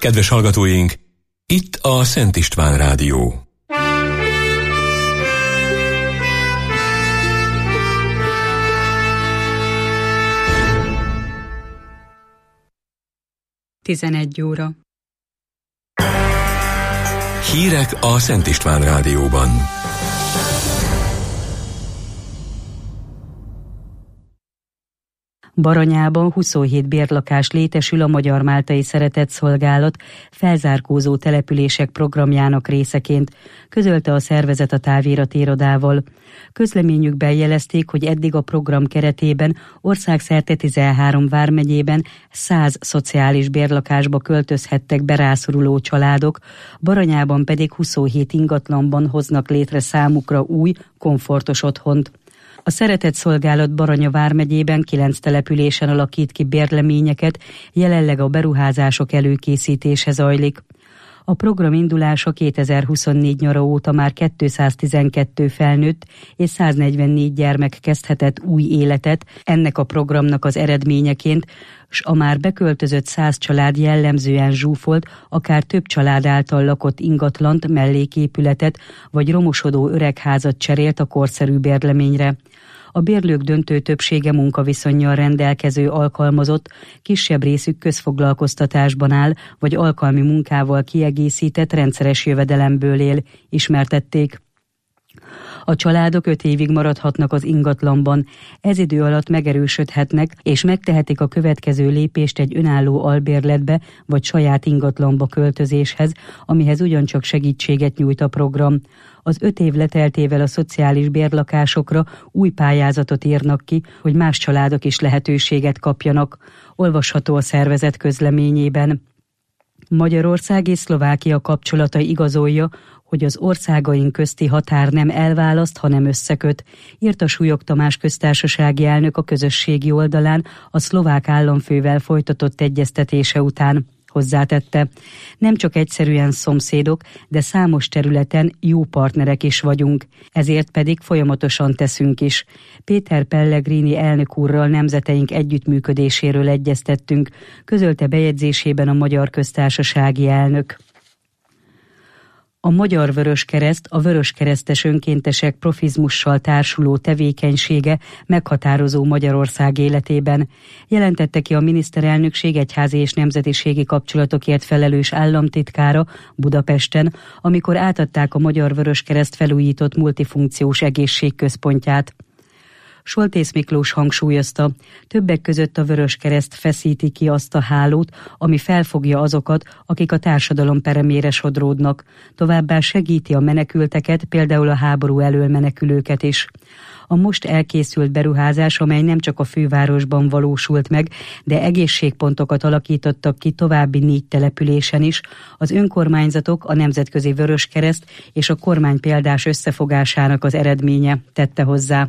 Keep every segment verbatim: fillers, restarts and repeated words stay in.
Kedves hallgatóink, itt a Szent István Rádió. tizenegy óra. Hírek a Szent István Rádióban. Baranyában huszonhét bérlakás létesül a Magyar-Máltai Szeretetszolgálat felzárkózó települések programjának részeként, közölte a szervezet a távirati irodával. Közleményükben jelezték, hogy eddig a program keretében országszerte tizenhárom vármegyében száz szociális bérlakásba költözhettek be rászoruló családok, Baranyában pedig huszonhét ingatlanban hoznak létre számukra új, komfortos otthont. A Szeretetszolgálat Baranya vármegyében kilenc településen alakít ki bérleményeket, jelenleg a beruházások előkészítése zajlik. A program indulása kétezer-huszonnégy nyara óta már kétszáztizenkettő felnőtt és száznegyvennégy gyermek kezdhetett új életet ennek a programnak az eredményeként, s a már beköltözött száz család jellemzően zsúfolt, akár több család által lakott ingatlant, melléképületet vagy romosodó öregházat cserélt a korszerű bérleményre. A bérlők döntő többsége munkaviszonnyal rendelkező alkalmazott, kisebb részük közfoglalkoztatásban áll, vagy alkalmi munkával kiegészített rendszeres jövedelemből él, ismertették. A családok öt évig maradhatnak az ingatlanban, ez idő alatt megerősödhetnek, és megtehetik a következő lépést egy önálló albérletbe vagy saját ingatlanba költözéshez, amihez ugyancsak segítséget nyújt a program. Az öt év leteltével a szociális bérlakásokra új pályázatot írnak ki, hogy más családok is lehetőséget kapjanak. Olvasható a szervezet közleményében. Magyarország és Szlovákia kapcsolata igazolja, hogy az országaink közti határ nem elválaszt, hanem összeköt, írta Súlyog Tamás köztársasági elnök a közösségi oldalán a szlovák államfővel folytatott egyeztetése után. Hozzátette, nem csak egyszerűen szomszédok, de számos területen jó partnerek is vagyunk, ezért pedig folyamatosan teszünk is. Péter Pellegrini elnök úrral nemzeteink együttműködéséről egyeztettünk, közölte bejegyzésében a Magyar Köztársasági elnök. A Magyar Vöröskereszt a vöröskeresztes önkéntesek profizmussal társuló tevékenysége meghatározó Magyarország életében, jelentette ki a miniszterelnökség egyházi és nemzetiségi kapcsolatokért felelős államtitkára Budapesten, amikor átadták a Magyar Vöröskereszt felújított multifunkciós egészségközpontját. Soltész Miklós hangsúlyozta, többek között a Vöröskereszt feszíti ki azt a hálót, ami felfogja azokat, akik a társadalom peremére sodródnak. Továbbá segíti a menekülteket, például a háború elől menekülőket is. A most elkészült beruházás, amely nem csak a fővárosban valósult meg, de egészségpontokat alakítottak ki további négy településen is, az önkormányzatok, a Nemzetközi Vöröskereszt és a kormány példás összefogásának az eredménye, tette hozzá.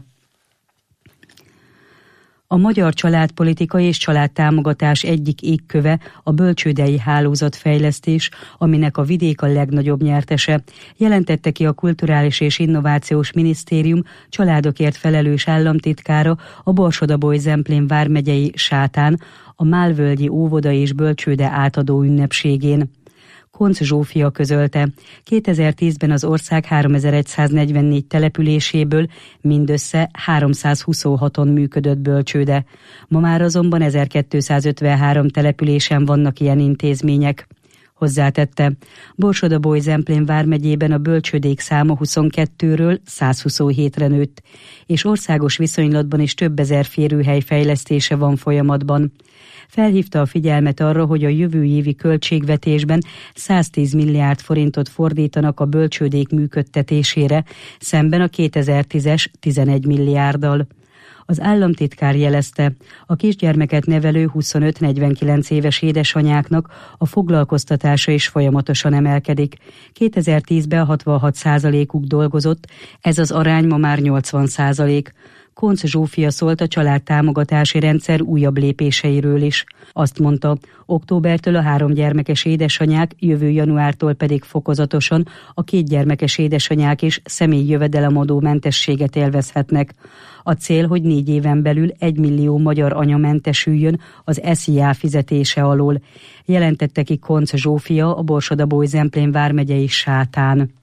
A magyar családpolitika és családtámogatás egyik égköve a bölcsődei hálózatfejlesztés, aminek a vidék a legnagyobb nyertese, jelentette ki a Kulturális és Innovációs Minisztérium családokért felelős államtitkára a Borsod-Abaúj-Zemplén vármegyei Sátán, a Málvölgyi óvoda és bölcsőde átadó ünnepségén. Koncz Zsófia közölte, kétezer-tízben az ország háromezer-száznegyvennégy településéből mindössze háromszázhuszonhaton működött bölcsőde. Ma már azonban ezerkétszázötvenhárom településen vannak ilyen intézmények. Hozzátette, Borsod-Abaúj-Zemplén vármegyében a bölcsődék száma huszonkettőről százhuszonhétre nőtt, és országos viszonylatban is több ezer férőhely fejlesztése van folyamatban. Felhívta a figyelmet arra, hogy a jövő évi költségvetésben száztíz milliárd forintot fordítanak a bölcsődék működtetésére, szemben a kétezer-tízes tizenegy milliárddal. Az államtitkár jelezte, a kisgyermeket nevelő huszonöt-negyvenkilenc éves édesanyáknak a foglalkoztatása is folyamatosan emelkedik. kétezer-tízben hatvanhat százalékuk dolgozott, ez az arány ma már nyolcvan százalék. Koncz Zsófia szólt a családtámogatási rendszer újabb lépéseiről is. Azt mondta, októbertől a három gyermekes édesanyák, jövő januártól pedig fokozatosan a két gyermekes édesanyák is személyi jövedelemadó mentességet élvezhetnek. A cél, hogy négy éven belül egy millió magyar anya mentesüljön az es zé á fizetése alól, jelentette ki Koncz Zsófia, a Borsod-Abaúj-Zemplén vármegyei Sátán.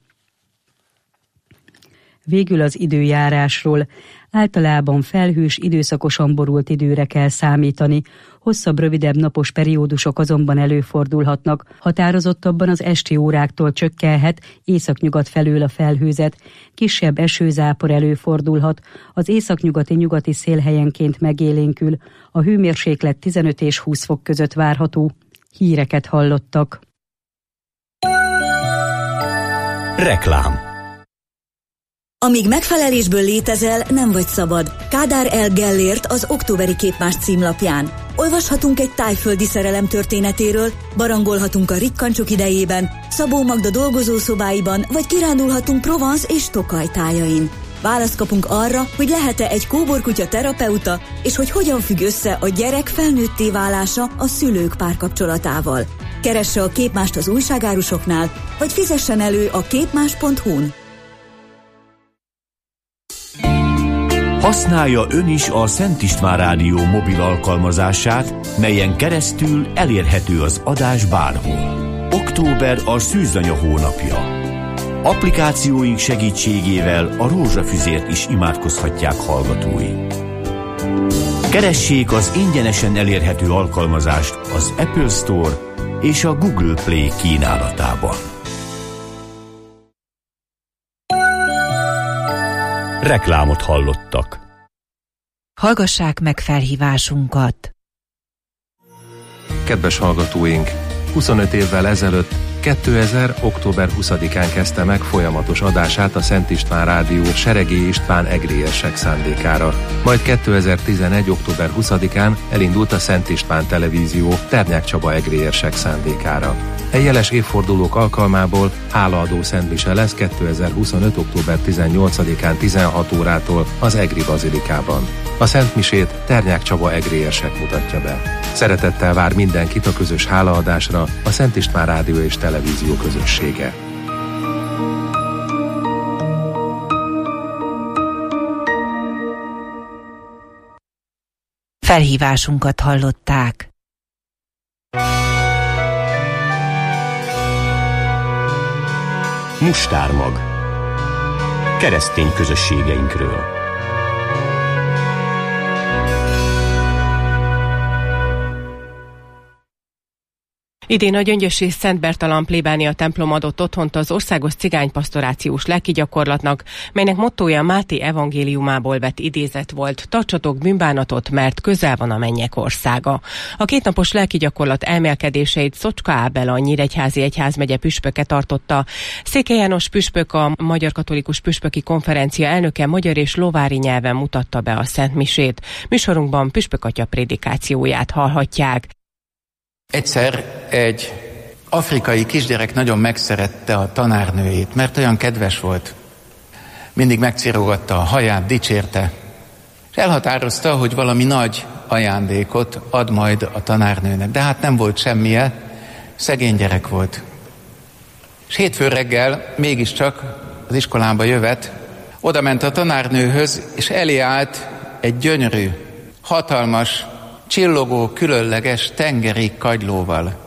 Végül az időjárásról. Általában felhős, időszakosan borult időre kell számítani. Hosszabb, rövidebb napos periódusok azonban előfordulhatnak. Határozottabban az esti óráktól csökkenhet, északnyugat felől a felhőzet. Kisebb esőzápor előfordulhat. Az északnyugati nyugati szél helyenként megélénkül. A hőmérséklet tizenöt és húsz fok között várható. Híreket hallottak. Reklám. Amíg megfelelésből létezel, nem vagy szabad. Kádár L. Gellért az októberi Képmás címlapján. Olvashatunk egy tájföldi szerelem történetéről, barangolhatunk a rikkancsok idejében, Szabó Magda dolgozószobáiban, vagy kirándulhatunk Provence és Tokaj tájain. Választ kapunk arra, hogy lehet-e egy kóborkutya terapeuta, és hogy hogyan függ össze a gyerek felnőtté válása a szülők párkapcsolatával. Keresse a Képmást az újságárusoknál, vagy fizessen elő a képmás pont hu-n. Használja ön is a Szent István Rádió mobil alkalmazását, melyen keresztül elérhető az adás bárhol. Október a szűzanya hónapja. Applikációink segítségével a rózsafüzért is imádkozhatják hallgatói. Keressék az ingyenesen elérhető alkalmazást az Apple Store és a Google Play kínálatában. Reklámot hallottak. Hallgassák meg felhívásunkat. Kedves hallgatóink, huszonöt évvel ezelőtt, kétezer. október huszadikán kezdte meg folyamatos adását a Szent István Rádió Seregély István egrélyesek szándékára. Majd kétezer-tizenegy. október huszadikán elindult a Szent István Televízió Ternyák Csaba egrélyesek szándékára. E jeles évfordulók alkalmából hálaadó szentmise lesz kétezer-huszonöt. október tizennyolcadikán tizenhat órától az Egri Bazilikában. A szentmisét Ternyák Csaba egrélyesek mutatja be. Szeretettel vár mindenkit a közös hálaadásra a Szent István Rádió és Televízió közössége. Felhívásunkat hallották. Mustármag. Keresztény közösségeinkről. Idén a gyöngyösi Szent Bertalan plébánia templom adott otthont az országos cigánypastorációs lelkigyakorlatnak, melynek mottója Máté evangéliumából vett idézet volt: tartsatok bűnbánatot, mert közel van a mennyek országa. A kétnapos lelkigyakorlat elmélkedéseit Szocska Ábel, a Nyíregyházi Egyházmegye püspöke tartotta. Székely János püspök, a Magyar Katolikus Püspöki Konferencia elnöke magyar és lovári nyelven mutatta be a szentmisét. Műsorunkban püspök atya prédikációját hallhatják. Egyszer egy afrikai kisgyerek nagyon megszerette a tanárnőjét, mert olyan kedves volt. Mindig megcirogatta a haját, dicsérte, és elhatározta, hogy valami nagy ajándékot ad majd a tanárnőnek. De hát nem volt semmije, szegény gyerek volt. És hétfő reggel mégiscsak az iskolába jövet, oda ment a tanárnőhöz, és elé állt egy gyönyörű, hatalmas, csillogó, különleges tengeri kagylóval.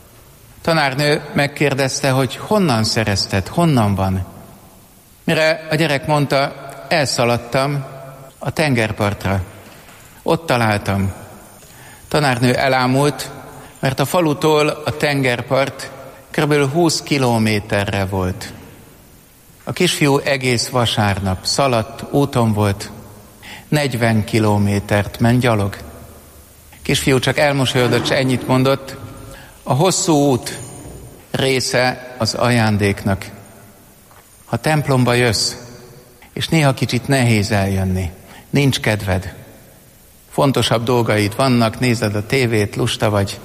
Tanárnő megkérdezte, hogy honnan szerezted, honnan van. Mire a gyerek mondta, elszaladtam a tengerpartra. Ott találtam. Tanárnő elámult, mert a falutól a tengerpart kb. húsz kilométerre volt. A kisfiú egész vasárnap szaladt, úton volt, negyven kilométert ment gyalog. Kisfiú csak elmosolyodott, s ennyit mondott: a hosszú út része az ajándéknak. Ha templomba jössz, és néha kicsit nehéz eljönni, nincs kedved, fontosabb dolgaid vannak, nézed a tévét, lusta vagy,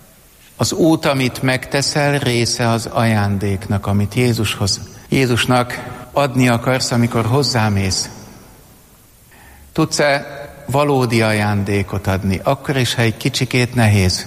az út, amit megteszel, része az ajándéknak, amit Jézushoz, Jézusnak adni akarsz, amikor hozzámész. Tudsz-e valódi ajándékot adni, akkor is, ha egy kicsikét nehéz?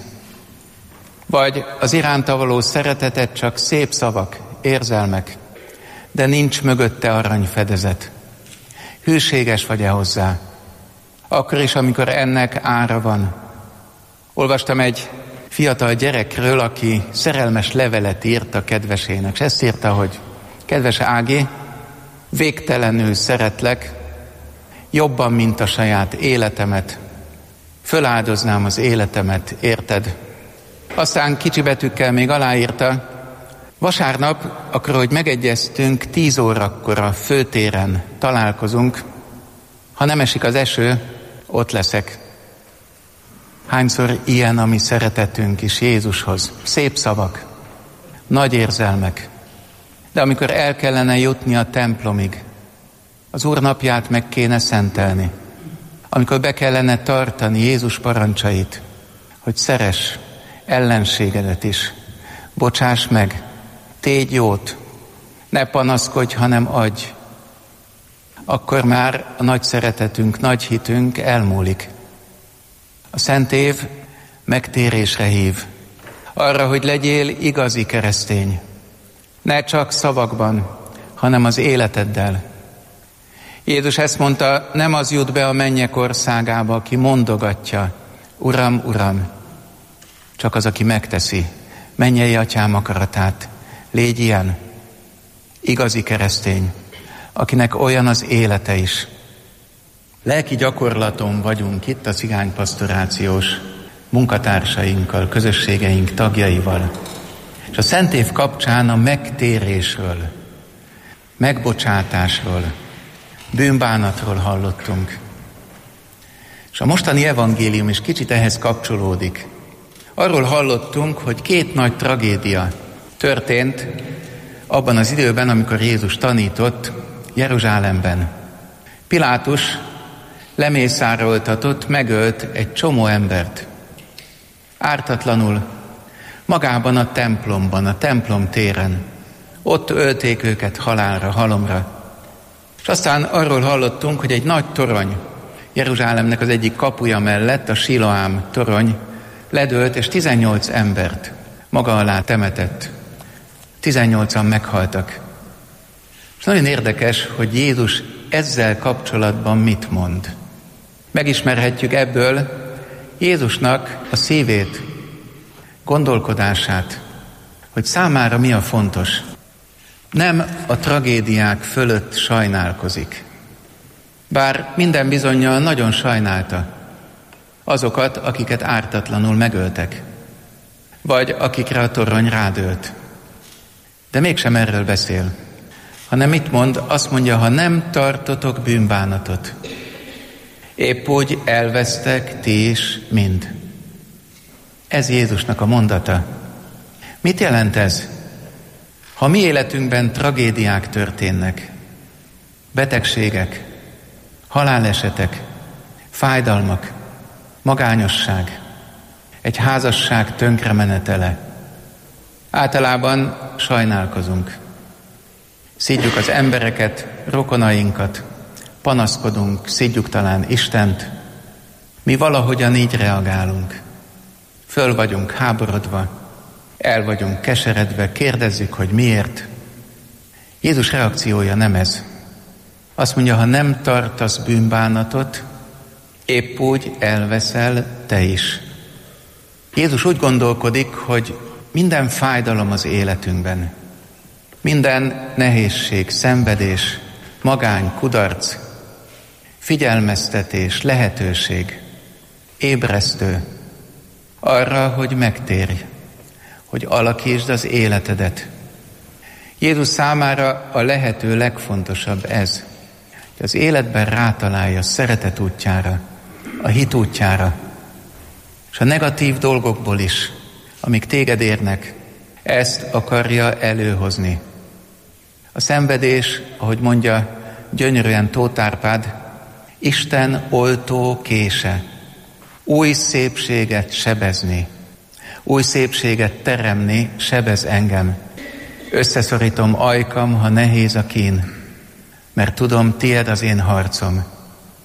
Vagy az iránta való szeretetet csak szép szavak, érzelmek, de nincs mögötte aranyfedezet. Hűséges vagy-e hozzá? Akkor is, amikor ennek ára van. Olvastam egy fiatal gyerekről, aki szerelmes levelet írt a kedvesének, és ezt írta, hogy kedves Ági, végtelenül szeretlek, jobban, mint a saját életemet. Föláldoznám az életemet, érted? Aztán kicsi betűkkel még aláírta, vasárnap, akkor, hogy megegyeztünk, tíz órakor a főtéren találkozunk, ha nem esik az eső, ott leszek. Hányszor ilyen a mi szeretetünk is Jézushoz? Szép szavak, nagy érzelmek. De amikor el kellene jutni a templomig, az Úr napját meg kéne szentelni, amikor be kellene tartani Jézus parancsait, hogy szeress ellenségedet is, bocsáss meg, tégy jót, ne panaszkodj, hanem adj, akkor már a nagy szeretetünk, nagy hitünk elmúlik. A Szent Év megtérésre hív, arra, hogy legyél igazi keresztény, ne csak szavakban, hanem az életeddel. Jézus ezt mondta, nem az jut be a mennyek országába, aki mondogatja, Uram, Uram, csak az, aki megteszi, mennyei Atyám akaratát. Légy ilyen, igazi keresztény, akinek olyan az élete is. Lelki gyakorlaton vagyunk itt a cigánypastorációs munkatársainkkal, közösségeink tagjaival. És a Szent Év kapcsán a megtérésről, megbocsátásról, bűnbánatról hallottunk. És a mostani evangélium is kicsit ehhez kapcsolódik. Arról hallottunk, hogy két nagy tragédia történt abban az időben, amikor Jézus tanított Jeruzsálemben. Pilátus lemészároltatott, megölt egy csomó embert. Ártatlanul, magában a templomban, a templom téren. Ott ölték őket halálra, halomra. És aztán arról hallottunk, hogy egy nagy torony, Jeruzsálemnek az egyik kapuja mellett, a Siloám torony, ledőlt, és tizennyolc embert maga alá temetett. tizennyolcan meghaltak. És nagyon érdekes, hogy Jézus ezzel kapcsolatban mit mond. Megismerhetjük ebből Jézusnak a szívét, gondolkodását, hogy számára mi a fontos. Nem a tragédiák fölött sajnálkozik. Bár minden bizonnyal nagyon sajnálta azokat, akiket ártatlanul megöltek, vagy akikre a torony rádőlt. De mégsem erről beszél, hanem mit mond? Azt mondja, ha nem tartotok bűnbánatot, épp úgy elvesztek ti is mind. Ez Jézusnak a mondata. Mit jelent ez? Ha mi életünkben tragédiák történnek, betegségek, halálesetek, fájdalmak, magányosság, egy házasság tönkremenetele, általában sajnálkozunk. Szidjuk az embereket, rokonainkat, panaszkodunk, szidjuk talán Istent. Mi valahogyan így reagálunk. Föl vagyunk háborodva, el vagyunk keseredve, kérdezzük, hogy miért. Jézus reakciója nem ez. Azt mondja, ha nem tartasz bűnbánatot, épp úgy elveszel te is. Jézus úgy gondolkodik, hogy minden fájdalom az életünkben, minden nehézség, szenvedés, magány, kudarc, figyelmeztetés, lehetőség, ébresztő arra, hogy megtérj, hogy alakítsd az életedet. Jézus számára a lehető legfontosabb ez, hogy az életben rátalálja a szeretet útjára, a hit útjára, és a negatív dolgokból is, amik téged érnek, ezt akarja előhozni. A szenvedés, ahogy mondja gyönyörűen Tóth Árpád, Isten oltó kése, új szépséget sebezni, új szépséget teremni sebez engem. Összeszorítom ajkam, ha nehéz a kín, mert tudom, tied az én harcom.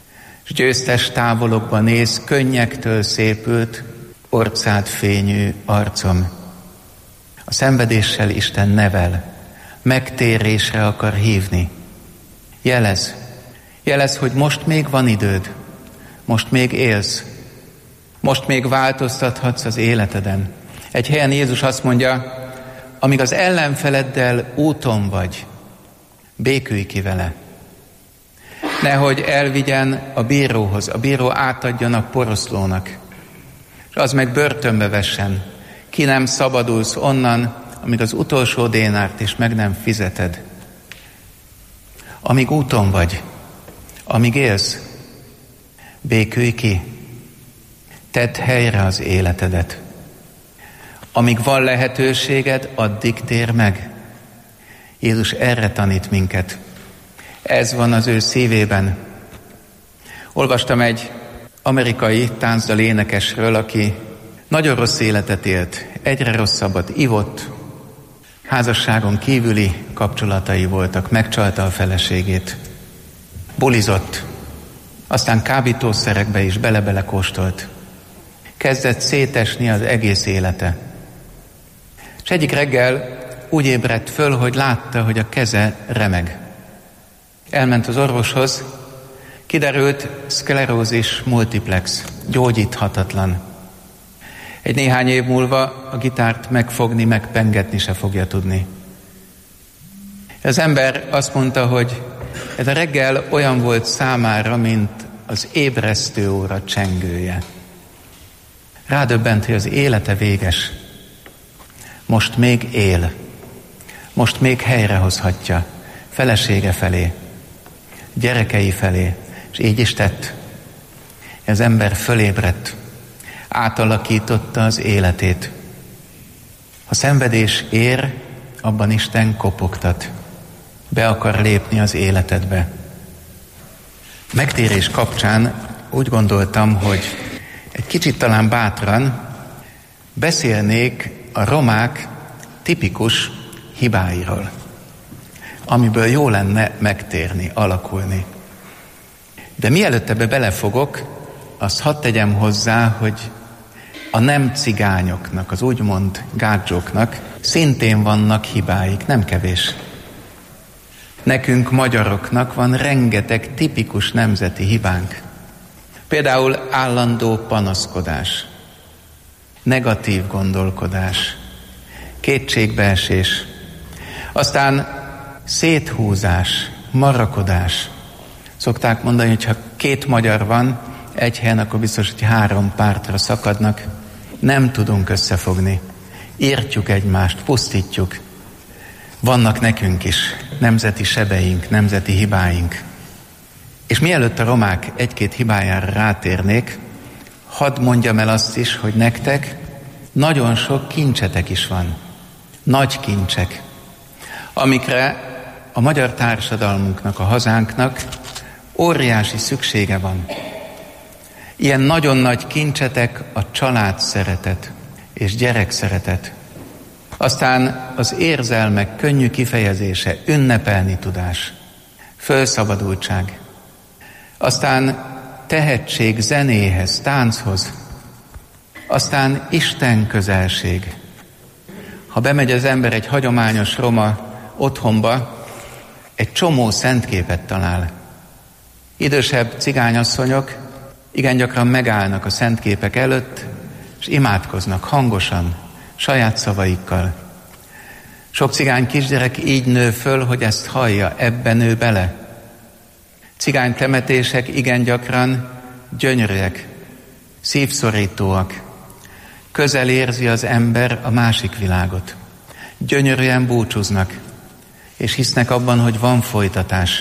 és győztes távolokba néz, könnyektől szépült, orcád fényű arcom. A szenvedéssel Isten nevel, megtérésre akar hívni. Jelez, jelez, hogy most még van időd, most még élsz, most még változtathatsz az életeden. Egy helyen Jézus azt mondja, amíg az ellenfeleddel úton vagy, békülj ki vele. Nehogy elvigyen a bíróhoz, a bíró átadjon a poroszlónak, és az meg börtönbe vessen. Ki nem szabadulsz onnan, amíg az utolsó dénárt is meg nem fizeted. Amíg úton vagy, amíg élsz, békülj ki, tedd helyre az életedet. Amíg van lehetőséged, addig tér meg. Jézus erre tanít minket. Ez van az ő szívében. Olvastam egy amerikai táncdal énekesről, aki nagyon rossz életet élt, egyre rosszabbat ivott, házasságon kívüli kapcsolatai voltak, megcsalta a feleségét, bulizott, aztán kábítószerekbe is bele-bele kóstolt. Kezdett szétesni az egész élete. És egyik reggel úgy ébredt föl, hogy látta, hogy a keze remeg. Elment az orvoshoz, kiderült szklerózis multiplex, gyógyíthatatlan. Egy néhány év múlva a gitárt megfogni, megpengetni se fogja tudni. Az ember azt mondta, hogy ez a reggel olyan volt számára, mint az ébresztő óra csengője. Rádöbbent, hogy az élete véges. Most még él. Most még helyrehozhatja felesége felé, gyerekei felé, és így is tett. Az ember fölébredt, átalakította az életét. Ha szenvedés ér, abban Isten kopogtat. Be akar lépni az életedbe. Megtérés kapcsán úgy gondoltam, hogy egy kicsit talán bátran beszélnék a romák tipikus hibáiról, amiből jó lenne megtérni, alakulni. De mielőtt ebbe belefogok, azt hadd tegyem hozzá, hogy a nem cigányoknak, az úgymond gádzsóknak szintén vannak hibáik, nem kevés. Nekünk magyaroknak van rengeteg tipikus nemzeti hibánk. Például állandó panaszkodás, negatív gondolkodás, kétségbeesés, aztán széthúzás, marakodás. Szokták mondani, hogy ha két magyar van egy helyen, akkor biztos, hogy három pártra szakadnak. Nem tudunk összefogni. Értjük egymást, pusztítjuk. Vannak nekünk is nemzeti sebeink, nemzeti hibáink. És mielőtt a romák egy-két hibájára rátérnék, hadd mondjam el azt is, hogy nektek nagyon sok kincsetek is van. Nagy kincsek, amikre a magyar társadalmunknak, a hazánknak óriási szüksége van. Ilyen nagyon nagy kincsetek a család szeretet és gyerek szeretet. Aztán az érzelmek könnyű kifejezése, ünnepelni tudás, fölszabadultság. Aztán tehetség zenéhez, tánchoz. Aztán Isten közelség. Ha bemegy az ember egy hagyományos roma otthonba, egy csomó szentképet talál. Idősebb cigányasszonyok igen gyakran megállnak a szentképek előtt, és imádkoznak hangosan, saját szavaikkal. Sok cigány kisgyerek így nő föl, hogy ezt hallja, ebben nő bele. Cigány temetések igen gyakran gyönyörűek, szívszorítóak. Közel érzi az ember a másik világot. Gyönyörűen búcsúznak, és hisznek abban, hogy van folytatás.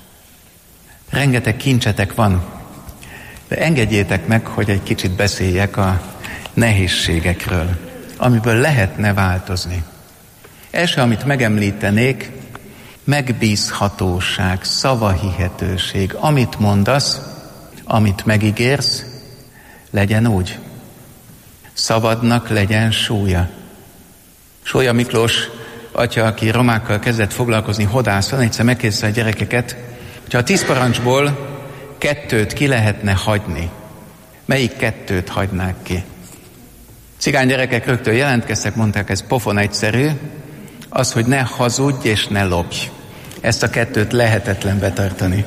Rengeteg kincsetek van, de engedjétek meg, hogy egy kicsit beszéljek a nehézségekről, amiből lehetne változni. Első, amit megemlítenék, megbízhatóság, szavahihetőség. Amit mondasz, amit megígérsz, legyen úgy. Szabadnak legyen súlya. Sólya Miklós atya, aki romákkal kezdett foglalkozni, hodászon, egyszer megkérdezte a gyerekeket, hogyha a tíz parancsból kettőt ki lehetne hagyni, melyik kettőt hagynák ki? Cigány gyerekek rögtön jelentkeztek, mondták, ez pofon egyszerű, az, hogy ne hazudj és ne lopj. Ezt a kettőt lehetetlen betartani.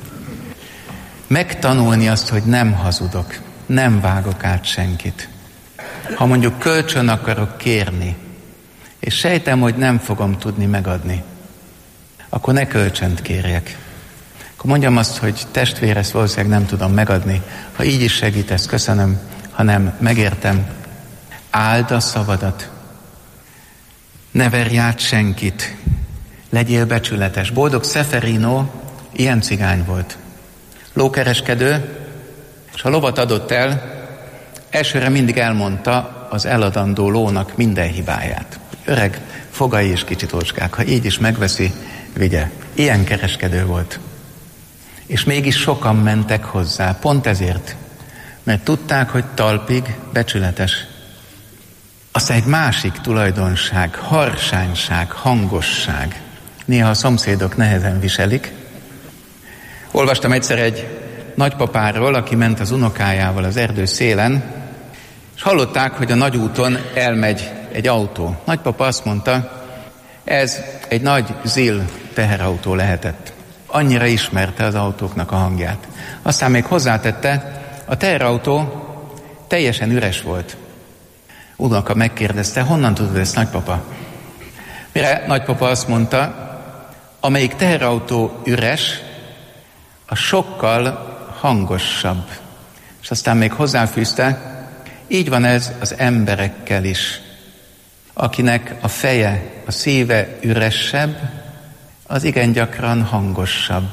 Megtanulni azt, hogy nem hazudok, nem vágok át senkit. Ha mondjuk kölcsön akarok kérni, és sejtem, hogy nem fogom tudni megadni, akkor ne kölcsönt kérjek. Akkor mondjam azt, hogy testvére, ezt valószínűleg nem tudom megadni. Ha így is segítesz, köszönöm, ha nem, megértem. Áld a szavadat. Ne verj át senkit. Legyél becsületes. Boldog Szeferino ilyen cigány volt. Lókereskedő, és ha lovat adott el, elsőre mindig elmondta az eladandó lónak minden hibáját. Öreg, fogai és kicsit ócskák, ha így is megveszi, vigye. Ilyen kereskedő volt. És mégis sokan mentek hozzá, pont ezért, mert tudták, hogy talpig becsületes. Aztán egy másik tulajdonság, harsányság, hangosság. Néha a szomszédok nehezen viselik. Olvastam egyszer egy nagypapáról, aki ment az unokájával az erdő szélen, és hallották, hogy a nagyúton elmegy egy autó. Nagypapa azt mondta, ez egy nagy zil teherautó lehetett. Annyira ismerte az autóknak a hangját. Aztán még hozzátette, a teherautó teljesen üres volt. Unoka megkérdezte, honnan tudod ezt, nagypapa? Mire nagypapa azt mondta, amelyik teherautó üres, a sokkal hangosabb. És aztán még hozzáfűzte, így van ez az emberekkel is. Akinek a feje, a szíve üresebb, az igen gyakran hangosabb.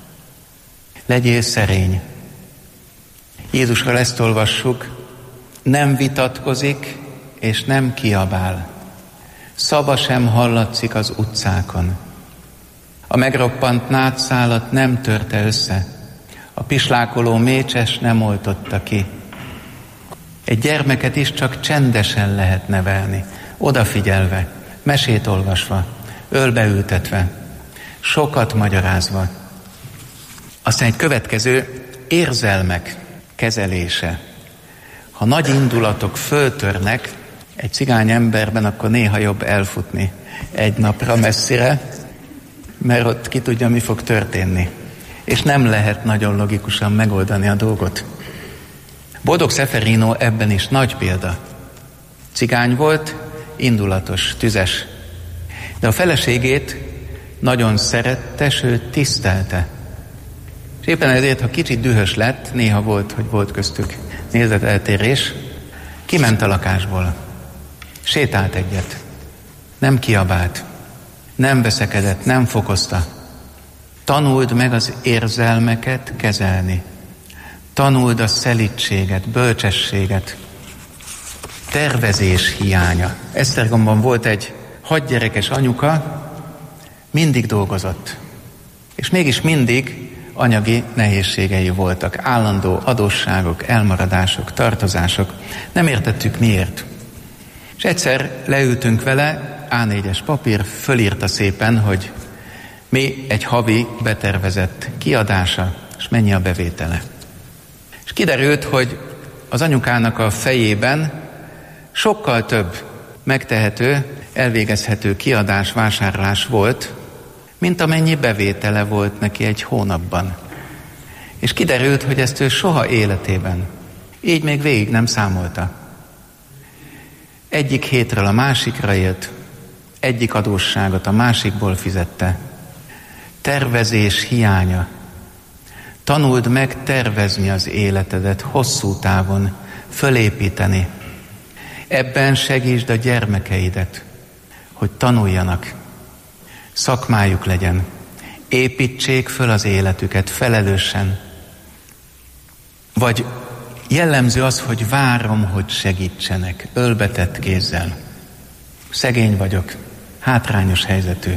Legyél szerény. Jézusról ezt olvassuk, nem vitatkozik és nem kiabál. Szava sem hallatszik az utcákon. A megroppant nátszálat nem törte össze. A pislákoló mécses nem oltotta ki. Egy gyermeket is csak csendesen lehet nevelni, odafigyelve, mesét olvasva, ölbeültetve, sokat magyarázva. Aztán egy következő, érzelmek kezelése. Ha nagy indulatok föltörnek egy cigány emberben, akkor néha jobb elfutni egy napra messzire, mert ott ki tudja, mi fog történni. És nem lehet nagyon logikusan megoldani a dolgot. Boldog Szeferino ebben is nagy példa. Cigány volt, indulatos, tüzes. De a feleségét nagyon szerette, sőt tisztelte. És éppen ezért, ha kicsit dühös lett, néha volt, hogy volt köztük nézeteltérés, kiment a lakásból. Sétált egyet. Nem kiabált. Nem veszekedett, nem fokozta. Tanuld meg az érzelmeket kezelni. Tanuld a szelídséget, bölcsességet. Tervezés hiánya. Esztergomban volt egy hatgyerekes anyuka, mindig dolgozott. És mégis mindig anyagi nehézségei voltak. Állandó adósságok, elmaradások, tartozások. Nem értettük miért. És egyszer leültünk vele, á négyes papír, fölírta szépen, hogy mi egy havi betervezett kiadása, és mennyi a bevétele. És kiderült, hogy az anyukának a fejében sokkal több megtehető, elvégezhető kiadás, vásárlás volt, mint amennyi bevétele volt neki egy hónapban. És kiderült, hogy ezt ő soha életében, így még végig nem számolta. Egyik hétről a másikra élt, egyik adósságot a másikból fizette. Tervezés hiánya. Tanuld meg tervezni az életedet hosszú távon, fölépíteni. Ebben segítsd a gyermekeidet, hogy tanuljanak, szakmájuk legyen, építsék föl az életüket felelősen. Vagy jellemző az, hogy várom, hogy segítsenek, ölbetett kézzel. Szegény vagyok, hátrányos helyzetű.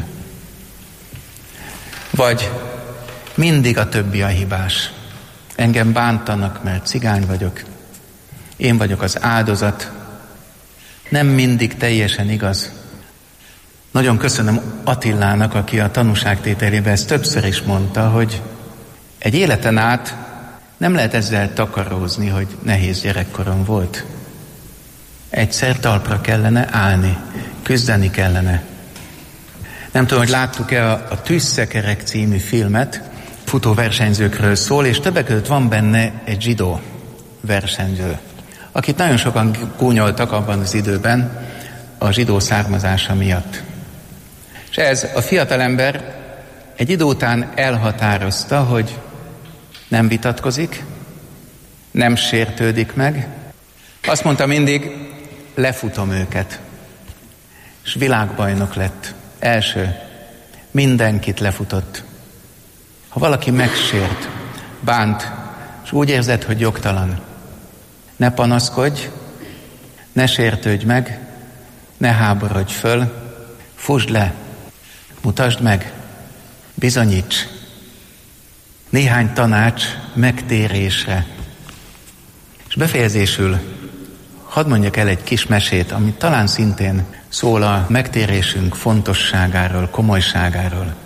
Vagy mindig a többi a hibás. Engem bántanak, mert cigány vagyok. Én vagyok az áldozat. Nem mindig teljesen igaz. Nagyon köszönöm Attilának, aki a tanúságtételében ezt többször is mondta, hogy egy életen át Nem lehet ezzel takarózni, hogy nehéz gyerekkorom volt. Egyszer talpra kellene állni, küzdeni kellene. Nem tudom, hogy láttuk-e a, a Tűzszekerek című filmet, futóversenyzőkről szól, és többek között van benne egy zsidó versenyző, akit nagyon sokan gúnyoltak abban az időben a zsidó származása miatt. És ez a fiatalember egy idő után elhatározta, hogy nem vitatkozik, nem sértődik meg. Azt mondta mindig, lefutom őket. És világbajnok lett. Első. Mindenkit lefutott. Ha valaki megsért, bánt, és úgy érzed, hogy jogtalan, ne panaszkodj, ne sértődj meg, ne háborodj föl, fusd le, mutasd meg, bizonyíts. Néhány tanács megtérésre. És befejezésül hadd mondjak el egy kis mesét, ami talán szintén szól a megtérésünk fontosságáról, komolyságáról.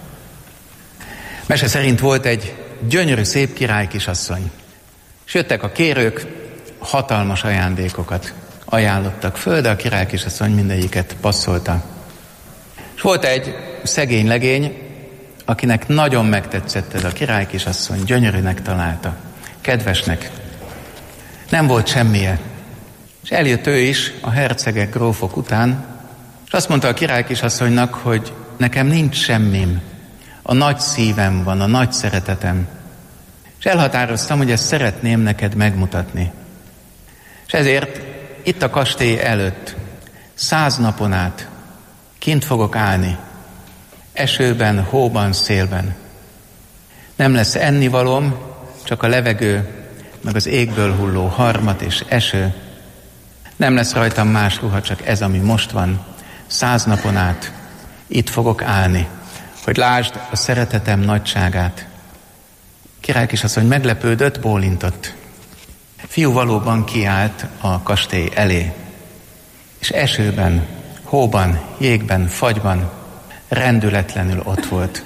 Mese szerint volt egy gyönyörű, szép királykisasszony. És jöttek a kérők, hatalmas ajándékokat ajánlottak föl, de a királykisasszony mindegyiket passzolta. És volt egy szegény legény, akinek nagyon megtetszett ez a királykisasszony, gyönyörűnek találta, kedvesnek. Nem volt semmije. És eljött ő is a hercegek, grófok után, és azt mondta a királykisasszonynak, hogy nekem nincs semmim, a nagy szívem van, a nagy szeretetem. És elhatároztam, hogy ezt szeretném neked megmutatni. És ezért itt a kastély előtt száz napon át kint fogok állni, esőben, hóban, szélben. Nem lesz ennivalóm, csak a levegő, meg az égből hulló harmat és eső. Nem lesz rajtam más ruha, csak ez, ami most van. Száz napon át itt fogok állni, hogy lásd a szeretetem nagyságát. Királykisasszony meglepődött, bólintott. Fiú valóban kiállt a kastély elé, és esőben, hóban, jégben, fagyban rendületlenül ott volt.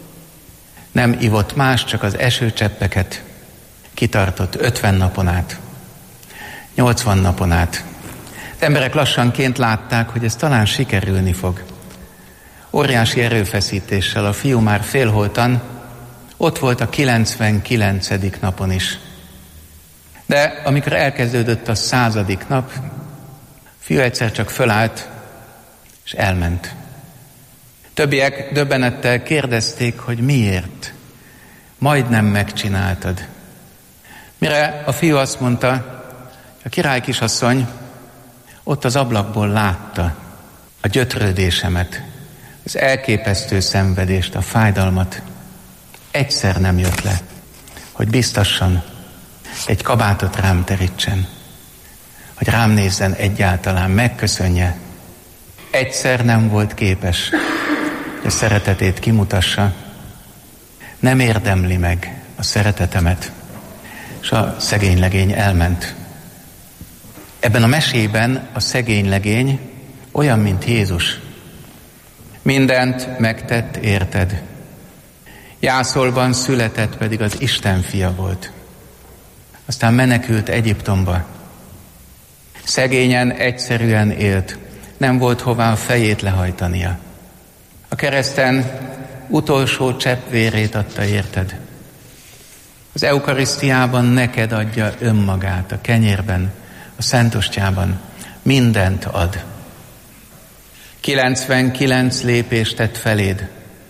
Nem ivott más, csak az esőcseppeket, kitartott ötven napon át, nyolcvan napon át. Az emberek lassanként látták, hogy ez talán sikerülni fog. Óriási erőfeszítéssel a fiú már félholtan ott volt a kilencvenkilencedik napon is. De amikor elkezdődött a századik nap, a fiú egyszer csak fölállt, és elment. Többiek döbbenettel kérdezték, hogy miért. Majdnem megcsináltad. Mire a fiú azt mondta, a királykisasszony ott az ablakból látta a gyötrődésemet, az elképesztő szenvedést, a fájdalmat. Egyszer nem jött le, hogy biztasson, egy kabátot rám terítsen, hogy rám nézzen egyáltalán, megköszönje. Egyszer nem volt képes, hogy a szeretetét kimutassa. Nem érdemli meg a szeretetemet. És a szegény legény elment. Ebben a mesében a szegény legény olyan, mint Jézus. Mindent megtett érted. Jászolban született, pedig az Isten fia volt. Aztán menekült Egyiptomba. Szegényen, egyszerűen élt. Nem volt hová a fejét lehajtania. A kereszten utolsó csepp vérét adta érted. Az eukarisztiában neked adja önmagát, a kenyérben, a szentostyában. Mindent ad. kilencvenkilenc lépést tett feléd.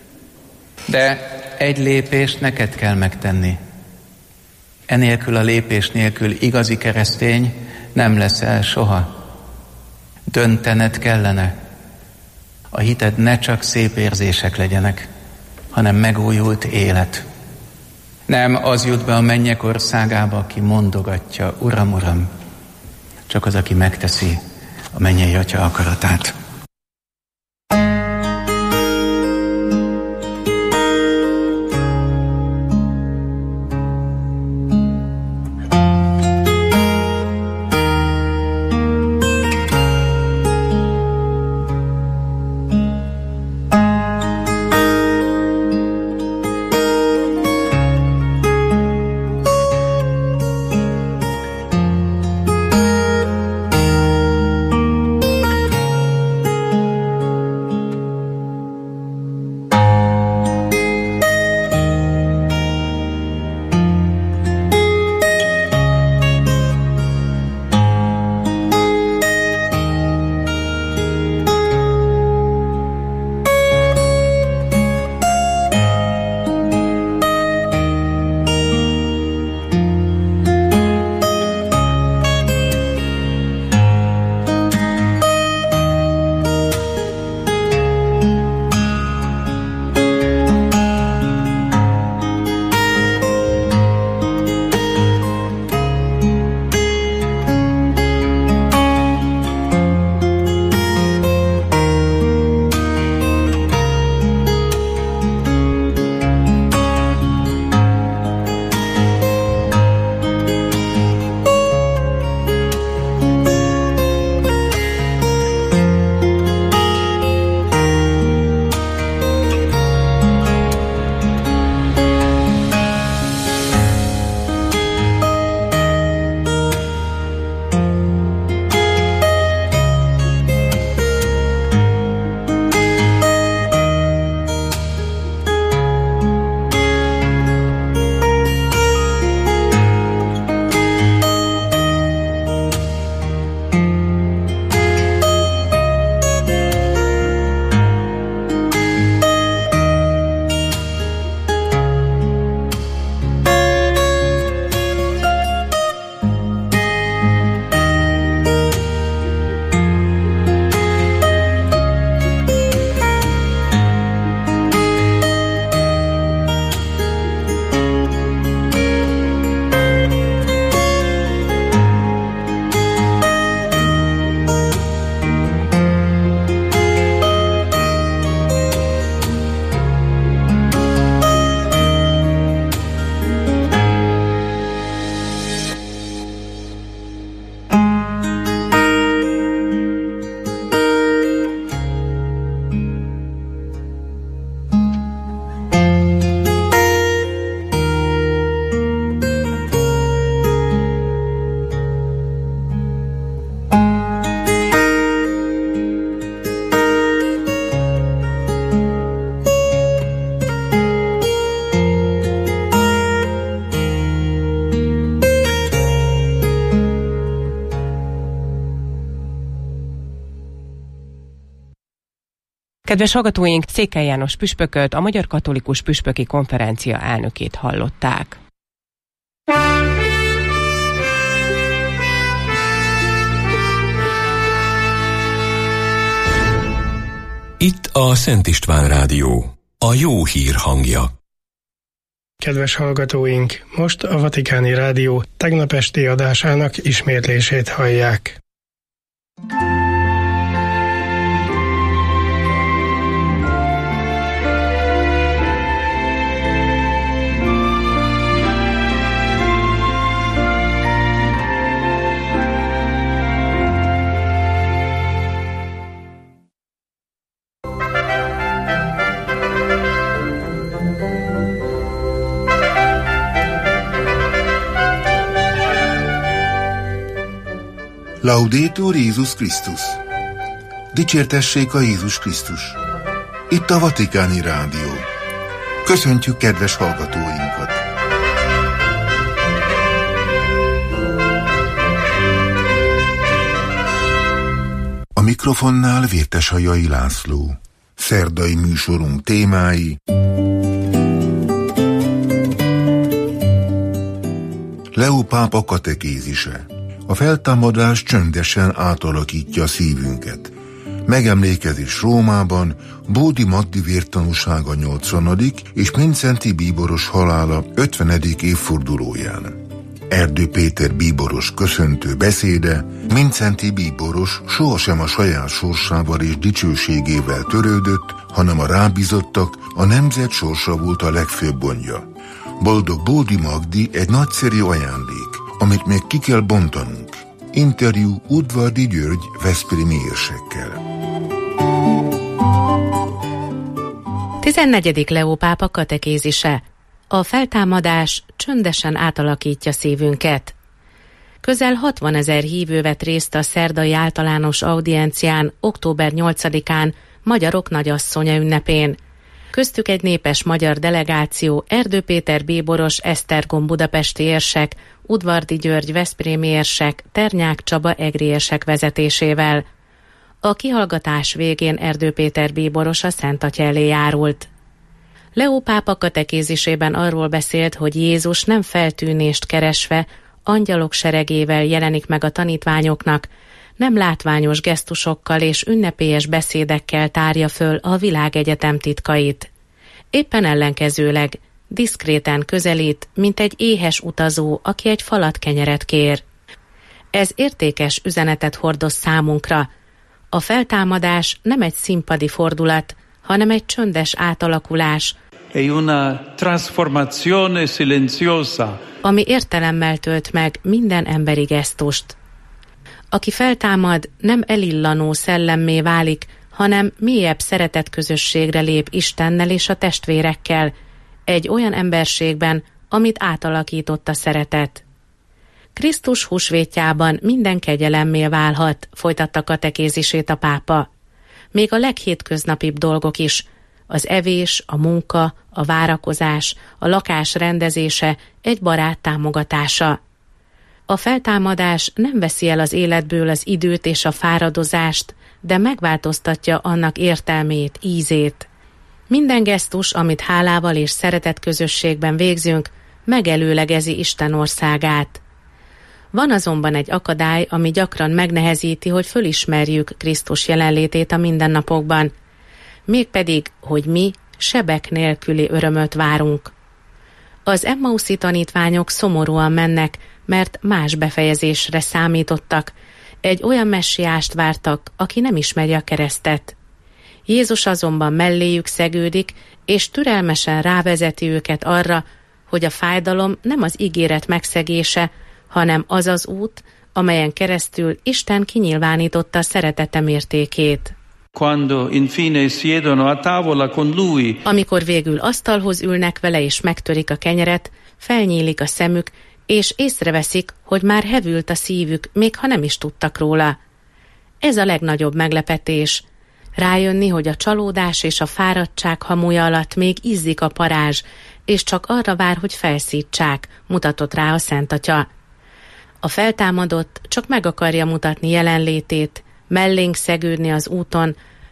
De egy lépést neked kell megtenni. Enélkül a lépés nélkül igazi keresztény nem leszel soha. Döntened kellene. A hited ne csak szép érzések legyenek, hanem megújult élet. Nem az jut be a mennyek országába, aki mondogatja, Uram, Uram, csak az, aki megteszi a mennyei Atya akaratát. Kedves hallgatóink, Székely János püspököt, a Magyar Katolikus Püspöki Konferencia elnökét hallották. Itt a Szent István Rádió, a jó hír hangja. Kedves hallgatóink, most a Vatikáni Rádió tegnap esti adásának ismétlését hallják. Laudetur Jézus Krisztus! Dicsértessék a Jézus Krisztus! Itt a Vatikáni Rádió. Köszöntjük kedves hallgatóinkat! A mikrofonnál Vérteshajai László. Szerdai műsorunk témái: Leó pápa katekézise. A feltámadás csöndesen átalakítja szívünket. Megemlékezés Rómában, Bódi Magdi vértanúsága nyolcvanadik és Mindszenty bíboros halála ötvenedik évfordulóján. Erdő Péter bíboros köszöntő beszéde: Mindszenty bíboros sohasem a saját sorsával és dicsőségével törődött, hanem a rábízottak, a nemzet sorsa volt a legfőbb gondja. Boldog Bódi Magdi egy nagyszerű ajándék, amit még ki kell bontanunk. Interjú Udvardi György veszprémi érsekkel. tizennegyedik Leó pápa katekézise. A feltámadás csöndesen átalakítja szívünket. Közel hatvanezer hívő vett részt a szerdai általános audiencián október nyolcadikán Magyarok Nagyasszonya ünnepén. Köztük egy népes magyar delegáció, Erdő Péter bíboros, Esztergom budapesti érsek, Udvardi György veszprémi érsek, Ternyák Csaba egri érsek vezetésével. A kihallgatás végén Erdő Péter bíboros a Szent Atya elé járult. Leó pápa katekézisében arról beszélt, hogy Jézus nem feltűnést keresve, angyalok seregével jelenik meg a tanítványoknak, nem látványos gesztusokkal és ünnepélyes beszédekkel tárja föl a világegyetem titkait. Éppen ellenkezőleg diszkréten közelít, mint egy éhes utazó, aki egy falat kenyeret kér. Ez értékes üzenetet hordoz számunkra. A feltámadás nem egy színpadi fordulat, hanem egy csöndes átalakulás, ami értelemmel tölt meg minden emberi gesztust. Aki feltámad, nem elillanó szellemmé válik, hanem mélyebb szeretetközösségre lép Istennel és a testvérekkel, egy olyan emberségben, amit átalakított a szeretet. Krisztus húsvétjában minden kegyelemmé válhat, folytatta katekézisét a pápa. Még a leghétköznapibb dolgok is, az evés, a munka, a várakozás, a lakás rendezése, egy barát támogatása. A feltámadás nem veszi el az életből az időt és a fáradozást, de megváltoztatja annak értelmét, ízét. Minden gesztus, amit hálával és szeretetközösségben végzünk, megelőlegezi Isten országát. Van azonban egy akadály, ami gyakran megnehezíti, hogy fölismerjük Krisztus jelenlétét a mindennapokban. Mégpedig, hogy mi sebek nélküli örömöt várunk. Az emmauszi tanítványok szomorúan mennek, mert más befejezésre számítottak, egy olyan messiást vártak, aki nem ismeri a keresztet. Jézus azonban melléjük szegődik, és türelmesen rávezeti őket arra, hogy a fájdalom nem az ígéret megszegése, hanem az az út, amelyen keresztül Isten kinyilvánította szeretete mértékét. Quando infine siedono a tavola con lui. Amikor végül asztalhoz ülnek vele és megtörik a kenyeret, felnyílik a szemük, és észreveszik, hogy már hevült a szívük, még ha nem is tudtak róla. Ez a legnagyobb meglepetés. Rájönni, hogy a csalódás és a fáradtság hamuja alatt még izzik a parázs, és csak arra vár, hogy felszítsák, mutatott rá a Szent Atya. A feltámadott csak meg akarja mutatni jelenlétét, mellénk szegődni az úton,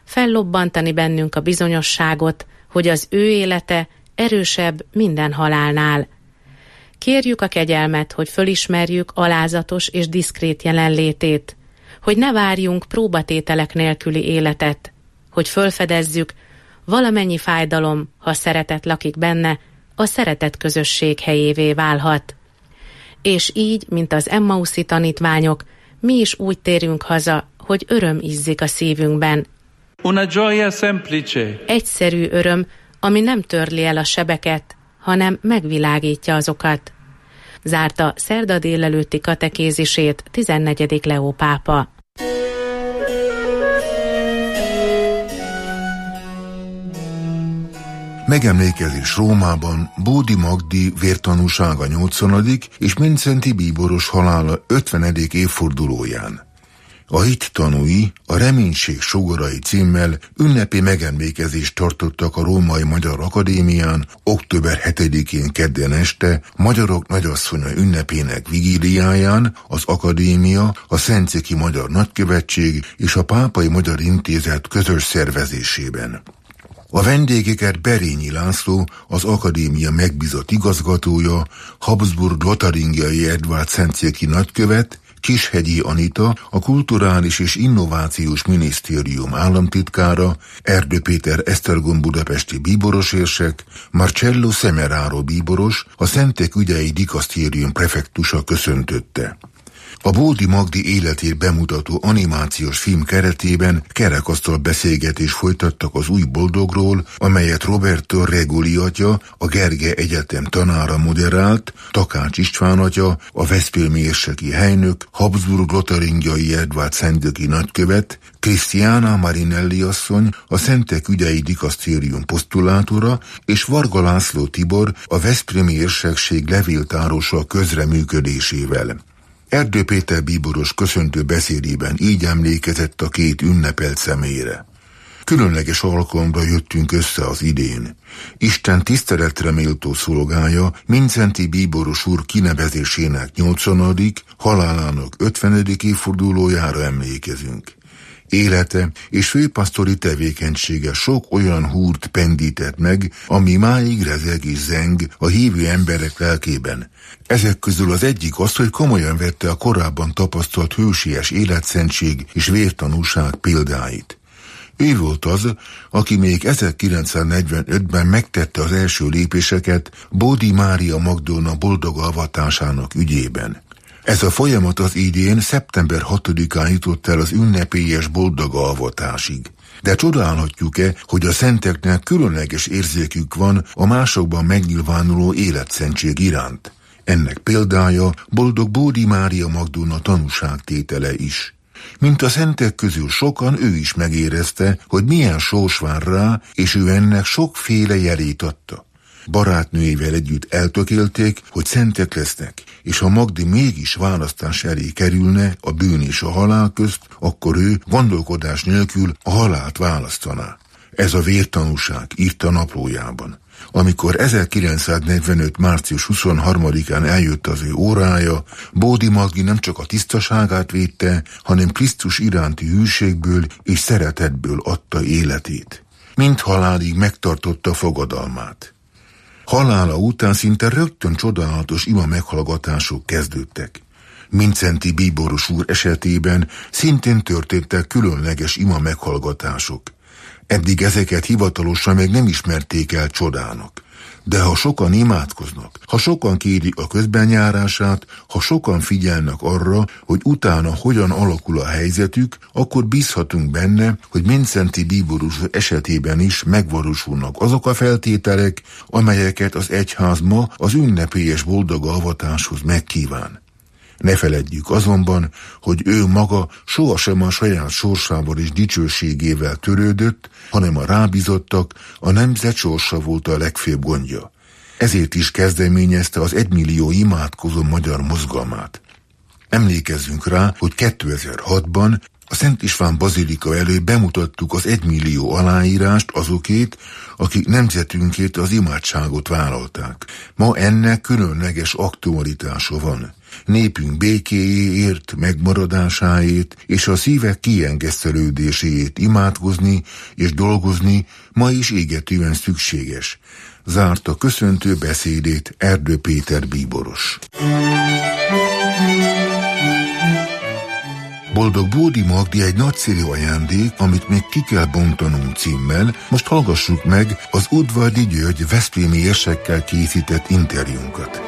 fellobbantani bennünk a bizonyosságot, hogy az ő élete erősebb minden halálnál. Kérjük a kegyelmet, hogy fölismerjük alázatos és diszkrét jelenlétét, hogy ne várjunk próbatételek nélküli életet, hogy fölfedezzük, valamennyi fájdalom, ha szeretet lakik benne, a szeretet közösség helyévé válhat. És így, mint az Emmauszi tanítványok, mi is úgy térünk haza, hogy öröm izzik a szívünkben. Una gioia semplice. Egyszerű öröm, ami nem törli el a sebeket, hanem megvilágítja azokat. Zárta szerda délelőtti katekézisét tizennegyedik Leó pápa. Megemlékezés Rómában Bódi Magdi vértanúsága nyolcvadik és Mindszenty bíboros halála ötvenedik évfordulóján. A hit tanúi a Reménység sugarai címmel ünnepi megemlékezést tartottak a Római Magyar Akadémián október hetedikén kedden este Magyarok Nagyasszonya ünnepének vigíliáján az Akadémia, a Szentszéki Magyar Nagykövetség és a Pápai Magyar Intézet közös szervezésében. A vendégeket Berényi László, az akadémia megbízott igazgatója, Habsburg-Lotaringiai Edvárd szentszéki nagykövet, Kishegyi Anita, a Kulturális és Innovációs Minisztérium államtitkára, Erdő Péter Esztergom budapesti bíborosérsek, Marcello Semeraro bíboros, a Szentek ügyei dikasztérium prefektusa köszöntötte. A Bódi Magdi életét bemutató animációs film keretében kerekasztal beszélgetést folytattak az új boldogról, amelyet Roberto Reguli atya, a Gergely Egyetem tanára moderált, Takács István atya, a veszprémi érseki helynök, Habsburg-Lotaringiai Edvárd szentgyöki nagykövet, Krisztiána Marinelli asszony, a Szentek ügyei dikasztérium posztulátora, és Varga László Tibor, a veszprémi érsekség levéltárosa közreműködésével. Erdő Péter bíboros köszöntő beszédében így emlékezett a két ünnepelt személyre. Különleges alkalomra jöttünk össze az idén. Isten tiszteletre méltó szolgája, Mindszenty bíboros úr kinevezésének nyolcvanadik, halálának ötvenedik évfordulójára emlékezünk. Élete és főpasztori tevékenysége sok olyan húrt pendített meg, ami máig rezeg és zeng a hívő emberek lelkében. Ezek közül az egyik az, hogy komolyan vette a korábban tapasztalt hősies életszentség és vértanúság példáit. Ő volt az, aki még ezerkilencszáznegyvenötben megtette az első lépéseket Bódi Mária Magdolna boldog avatásának ügyében. Ez a folyamat az idén szeptember hatodikán jutott el az ünnepélyes boldog avatásig. De csodálhatjuk-e, hogy a szenteknek különleges érzékük van a másokban megnyilvánuló életszentség iránt? Ennek példája boldog Bódi Mária Magdolna tanúságtétele is. Mint a szentek közül sokan, ő is megérezte, hogy milyen sors vár rá, és ő ennek sokféle jelét adta. Barátnőivel együtt eltökélték, hogy szentek lesznek, és ha Magdi mégis választás elé kerülne a bűn és a halál közt, akkor ő gondolkodás nélkül a halált választaná. Ez a vértanúság, írta naplójában. Amikor ezerkilencszáznegyvenöt március huszonharmadikán eljött az ő órája, Bódi Magdi nem csak a tisztaságát védte, hanem Krisztus iránti hűségből és szeretetből adta életét. Mind halálig megtartotta fogadalmát. Halála után szinte rögtön csodálatos ima meghallgatások kezdődtek. Mindszenty bíboros úr esetében szintén történtek különleges ima meghallgatások. Eddig ezeket hivatalosan még nem ismerték el csodának. De ha sokan imádkoznak, ha sokan kérik a közbenjárását, ha sokan figyelnek arra, hogy utána hogyan alakul a helyzetük, akkor bízhatunk benne, hogy Mindszenty bíboros esetében is megvalósulnak azok a feltételek, amelyeket az egyház ma az ünnepélyes boldog avatáshoz megkíván. Ne feledjük azonban, hogy ő maga sohasem a saját sorsával és dicsőségével törődött, hanem a rábízottak, a nemzet sorsa volt a legfőbb gondja. Ezért is kezdeményezte az egymillió imádkozó magyar mozgalmát. Emlékezzünk rá, hogy kétezer-hatban a Szent István bazilika előtt bemutattuk az egymillió aláírást azokét, akik nemzetünkért az imádságot vállalták. Ma ennek különleges aktualitása van. népünk békéjéért, megmaradásáért és a szívek kiengesztelődéséért imádkozni és dolgozni ma is égetően szükséges. Zárta köszöntő beszédét Erdő Péter bíboros. Boldog Bódi Magdi egy nagyszerű ajándék, amit még ki kell bontanunk címmel. Most hallgassuk meg az Udvardi György veszprémi érsekkel készített interjúnkat.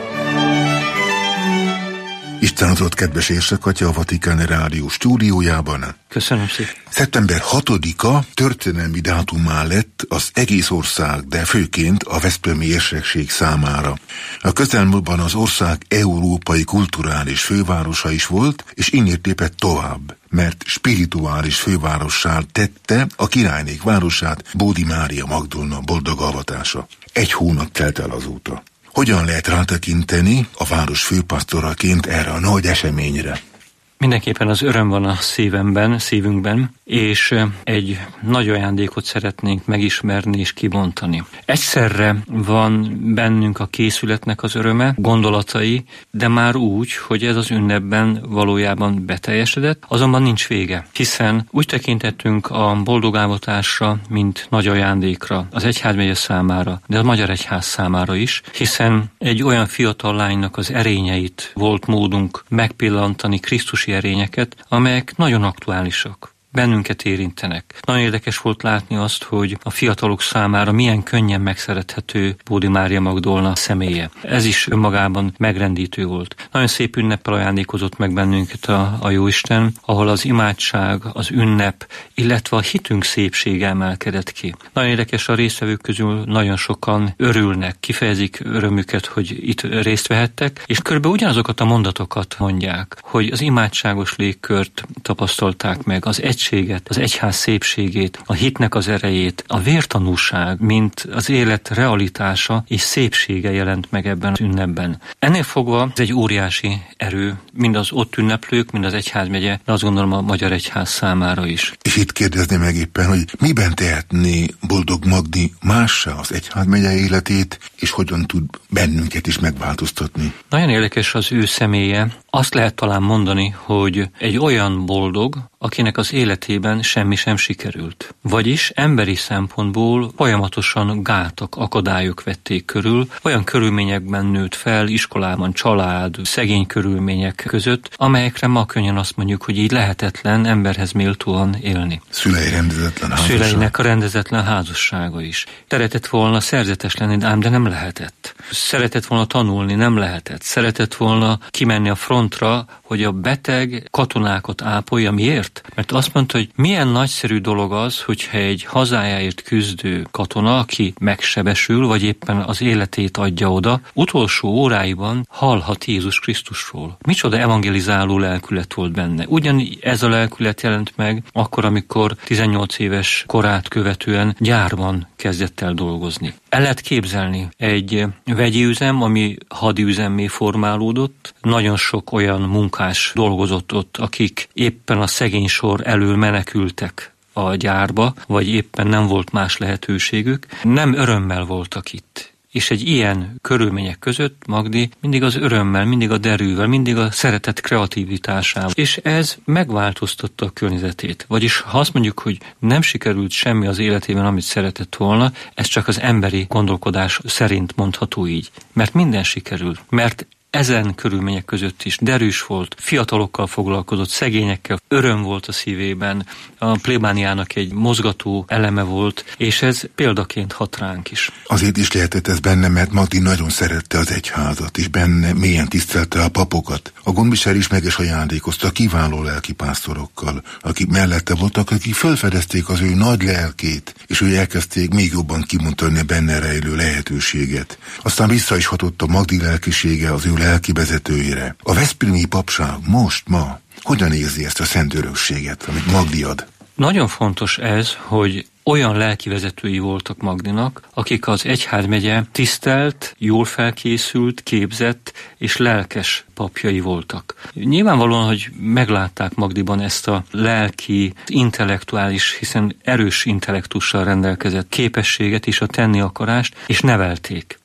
Isten adott, kedves érsekatya, a Vatikáni Rádió stúdiójában. Köszönöm szépen. szeptember hatodika történelmi dátumá lett az egész ország, de főként a veszprémi érsekség számára. A közelmúltban az ország európai kulturális fővárosa is volt, és innét lépett tovább, mert spirituális fővárossá tette a királynék városát Bódi Mária Magdolna boldog avatása. Egy hónap telt el azóta. Hogyan lehet rátekinteni a város főpasztoraként erre a nagy eseményre? Mindenképpen az öröm van a szívemben, szívünkben, és egy nagy ajándékot szeretnénk megismerni és kibontani. Egyszerre van bennünk a készületnek az öröme, gondolatai, de már úgy, hogy ez az ünnepben valójában beteljesedett, azonban nincs vége, hiszen úgy tekintettünk a boldogávatásra, mint nagy ajándékra az egyházmegye számára, de a Magyar Egyház számára is, hiszen egy olyan fiatal lánynak az erényeit volt módunk megpillantani, Krisztusi erényeket, amelyek nagyon aktuálisak. Bennünket érintenek. Nagyon érdekes volt látni azt, hogy a fiatalok számára milyen könnyen megszerethető Bódi Mária Magdolna személye. Ez is önmagában megrendítő volt. Nagyon szép ünneppel ajándékozott meg bennünket a, a Jóisten, ahol az imádság, az ünnep, illetve a hitünk szépsége emelkedett ki. Nagyon érdekes, a résztvevők közül nagyon sokan örülnek, kifejezik örömüket, hogy itt részt vehettek, és körülbelül ugyanazokat a mondatokat mondják, hogy az imádságos légkört tapasztalták meg, az egy az egyház szépségét, a hitnek az erejét, a vértanúság, mint az élet realitása és szépsége jelent meg ebben az ünnepben. Ennél fogva ez egy óriási erő, mind az ott ünneplők, mind az egyházmegye, de azt gondolom a Magyar Egyház számára is. És itt kérdezni meg éppen, hogy miben tehetné Boldog Magdi mássá az egyházmegye életét, és hogyan tud bennünket is megváltoztatni? Nagyon érdekes az ő személye. Azt lehet talán mondani, hogy egy olyan boldog, akinek az életében semmi sem sikerült. Vagyis emberi szempontból folyamatosan gátak, akadályok vették körül, olyan körülményekben nőtt fel, iskolában, család, szegény körülmények között, amelyekre ma könnyen azt mondjuk, hogy így lehetetlen emberhez méltóan élni. Szülei rendezetlen házasság. Szüleinek a rendezetlen házassága is. Szeretett volna szerzetes lenni, ám de nem lehetett. Szeretett volna tanulni, nem lehetett. Szeretett volna kimenni a frontra, hogy a beteg katonákat ápolja. Miért? Mert azt mondta, hogy milyen nagyszerű dolog az, hogyha egy hazájáért küzdő katona, aki megsebesül, vagy éppen az életét adja oda, utolsó óráiban hallhat Jézus Krisztusról. Micsoda evangelizáló lelkület volt benne. Ugyan ez a lelkület jelent meg akkor, amikor tizennyolc éves korát követően gyárban kezdett el dolgozni. El lehet képzelni egy vegyi üzem, ami hadi üzemmé formálódott. Nagyon sok olyan munkás dolgozott ott, akik éppen a szegény sor elől menekültek a gyárba, vagy éppen nem volt más lehetőségük. Nem örömmel voltak itt. És egy ilyen körülmények között Magdi mindig az örömmel, mindig a derűvel, mindig a szeretet kreativitásával. És ez megváltoztatta a környezetét. Vagyis ha azt mondjuk, hogy nem sikerült semmi az életében, amit szeretett volna, ez csak az emberi gondolkodás szerint mondható így. Mert minden sikerült. Mert ezen körülmények között is derűs volt, fiatalokkal foglalkozott, szegényekkel, öröm volt a szívében, a plébániának egy mozgató eleme volt, és ez példaként hat ránk is. Azért is lehetett ez benne, mert Magdi nagyon szerette az egyházat, és benne mélyen tisztelte a papokat. A gondviselő is meg is ajándékozta kiváló lelkipásztorokkal, akik mellette voltak, akik felfedezték az ő nagy lelkét, és ő elkezdték még jobban kimondani a benne rejlő lehetőséget. Aztán vissza is hatott a Magdi lelkisége az ő lelki vezetőjére. A veszprémi papság most, ma hogyan érzi ezt a szent örökséget, amit Magdi ad? Nagyon fontos ez, hogy olyan lelkivezetői voltak Magdinak, akik az egyházmegye tisztelt, jól felkészült, képzett és lelkes papjai voltak. Nyilvánvalóan, hogy meglátták Magdiban ezt a lelki, intellektuális, hiszen erős intellektussal rendelkezett képességet és a tenni akarást, és nevelték.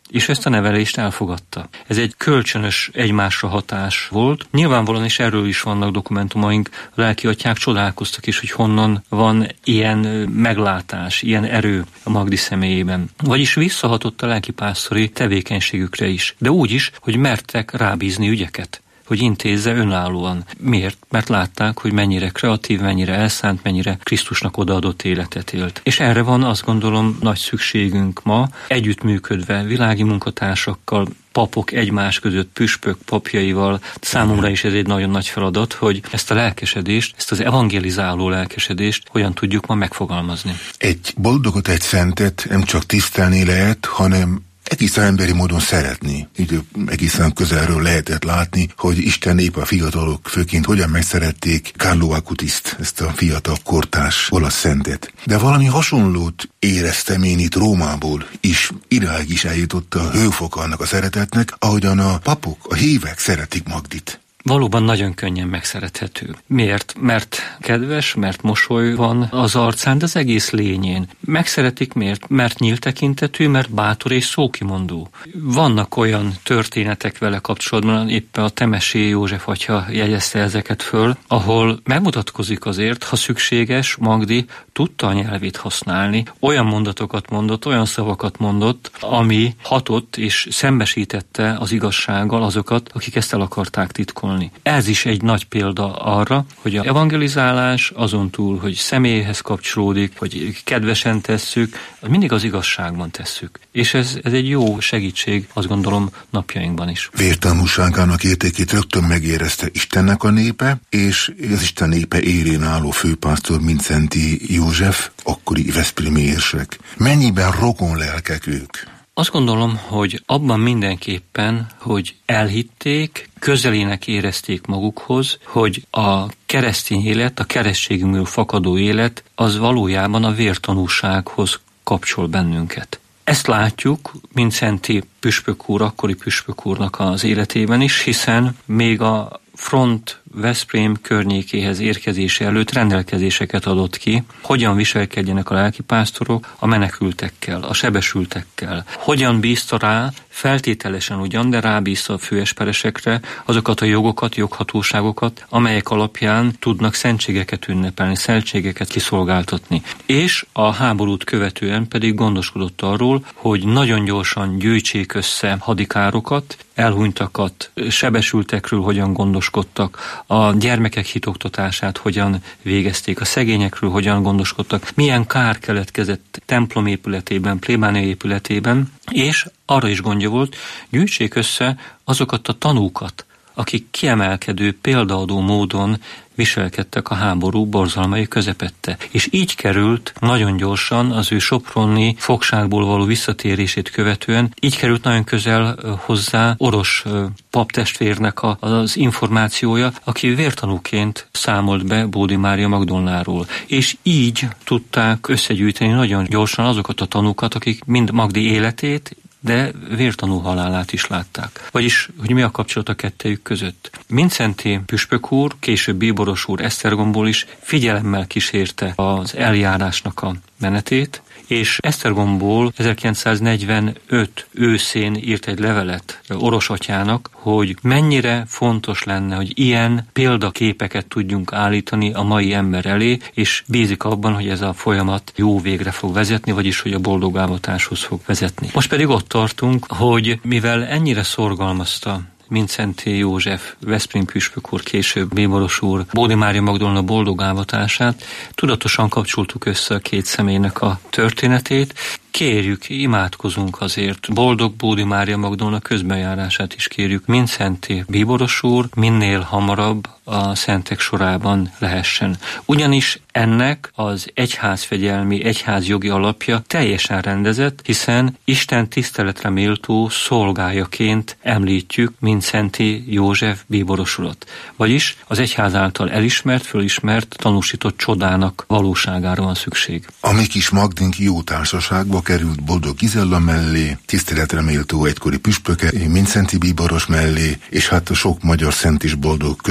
és ezt a nevelést elfogadta. Ez egy kölcsönös egymásra hatás volt. Nyilvánvalóan is erről is vannak dokumentumaink, a lelkiatyák csodálkoztak is, hogy honnan van ilyen meglátás, ilyen erő a Magdi személyében. Vagyis visszahatott a lelkipásztori tevékenységükre is, de úgy is, hogy mertek rábízni ügyeket, hogy intézze önállóan. Miért? Mert látták, hogy mennyire kreatív, mennyire elszánt, mennyire Krisztusnak odaadott életet élt. És erre van, azt gondolom, nagy szükségünk ma, együttműködve világi munkatársakkal, papok egymás között, püspök papjaival. Számomra is ez egy nagyon nagy feladat, hogy ezt a lelkesedést, ezt az evangelizáló lelkesedést hogyan tudjuk ma megfogalmazni. Egy boldogot, egy szentet nem csak tisztelni lehet, hanem egészen emberi módon szeretni. Így egészen közelről lehetett látni, hogy Isten népe, a fiatalok főként hogyan megszerették Carlo Acutiszt, ezt a fiatal kortárs olasz szentet. De valami hasonlót éreztem én itt Rómából is, iráig is eljutott a hőfoka annak a szeretetnek, ahogyan a papok, a hívek szeretik Magdit. Valóban nagyon könnyen megszerethető. Miért? Mert kedves, mert mosoly van az arcán, de az egész lényén. Megszeretik miért? Mert nyílt tekintetű, mert bátor és szókimondó. Vannak olyan történetek vele kapcsolatban, éppen a Temessé József atya jegyezte ezeket föl, ahol megmutatkozik azért, ha szükséges, Magdi tudta a nyelvét használni, olyan mondatokat mondott, olyan szavakat mondott, ami hatott és szembesítette az igazsággal azokat, akik ezt el akarták titkolni. Ez is egy nagy példa arra, hogy az evangelizálás azon túl, hogy személyhez kapcsolódik, hogy kedvesen tesszük, mindig az igazságban tesszük. És ez, ez egy jó segítség, azt gondolom, napjainkban is. Vértanúságának értékét rögtön megérezte Istennek a népe, és az Isten népe élén álló főpásztor Mindszenty József, akkori veszprémi érsek. Mennyiben rokon lelkek ők? Azt gondolom, hogy abban mindenképpen, hogy elhitték, közelének érezték magukhoz, hogy a keresztény élet, a keresztségünkből fakadó élet, az valójában a vértanúsághoz kapcsol bennünket. Ezt látjuk Mindszenty püspök úr, akkori püspök úrnak az életében is, hiszen még a front Veszprém környékéhez érkezése előtt rendelkezéseket adott ki, hogyan viselkedjenek a lelkipásztorok a menekültekkel, a sebesültekkel. Hogyan bízta rá, feltételesen ugyan, de rábízta a főesperesekre azokat a jogokat, joghatóságokat, amelyek alapján tudnak szentségeket ünnepelni, szentségeket kiszolgáltatni. És a háborút követően pedig gondoskodott arról, hogy nagyon gyorsan gyűjtsék össze hadikárokat, elhunytakat, sebesültekről hogyan gondoskodtak, a gyermekek hitoktatását hogyan végezték, a szegényekről hogyan gondoskodtak, milyen kár keletkezett templom épületében, plébánia épületében, és arra is gondja volt, gyűjtsék össze azokat a tanúkat, akik kiemelkedő, példaadó módon viselkedtek a háború borzalmai közepette. És így került nagyon gyorsan az ő soproni fogságból való visszatérését követően, így került nagyon közel hozzá Oros paptestvérnek az információja, aki vértanúként számolt be Bódi Mária Magdolnáról. És így tudták összegyűjteni nagyon gyorsan azokat a tanúkat, akik mind Magdi életét, de vértanú halálát is látták. Vagyis, hogy mi a kapcsolat a kettejük között. Mindszenty püspök úr, később bíboros úr Esztergomból is figyelemmel kísérte az eljárásnak a menetét, és Esztergomból ezerkilencszáznegyvenöt őszén írt egy levelet Oros atyának, hogy mennyire fontos lenne, hogy ilyen példaképeket tudjunk állítani a mai ember elé, és bízik abban, hogy ez a folyamat jó végre fog vezetni, vagyis hogy a boldog ávatáshoz fog vezetni. Most pedig ott tartunk, hogy mivel ennyire szorgalmazta Mindszenty József, Veszprém püspök úr, később bíboros úr, Bódi Mária Magdolna boldog ávatását, tudatosan kapcsoltuk össze a két személynek a történetét. Kérjük, imádkozunk azért, boldog Bódi Mária Magdolna közbenjárását is kérjük. Mindszenty bíboros úr minél hamarabb a szentek sorában lehessen. Ugyanis ennek az egyházfegyelmi, egyházjogi alapja teljesen rendezett, hiszen Isten tiszteletre méltó szolgájaként említjük Mindszenty József bíboros urat. Vagyis az egyház által elismert, fölismert, tanúsított csodának valóságára van szükség. A mi kis Magdink jó társaságba került Boldog Gizella mellé, tiszteletre méltó egykori püspöke, Mindszenty bíboros mellé, és hát a sok magyar szent is boldog között.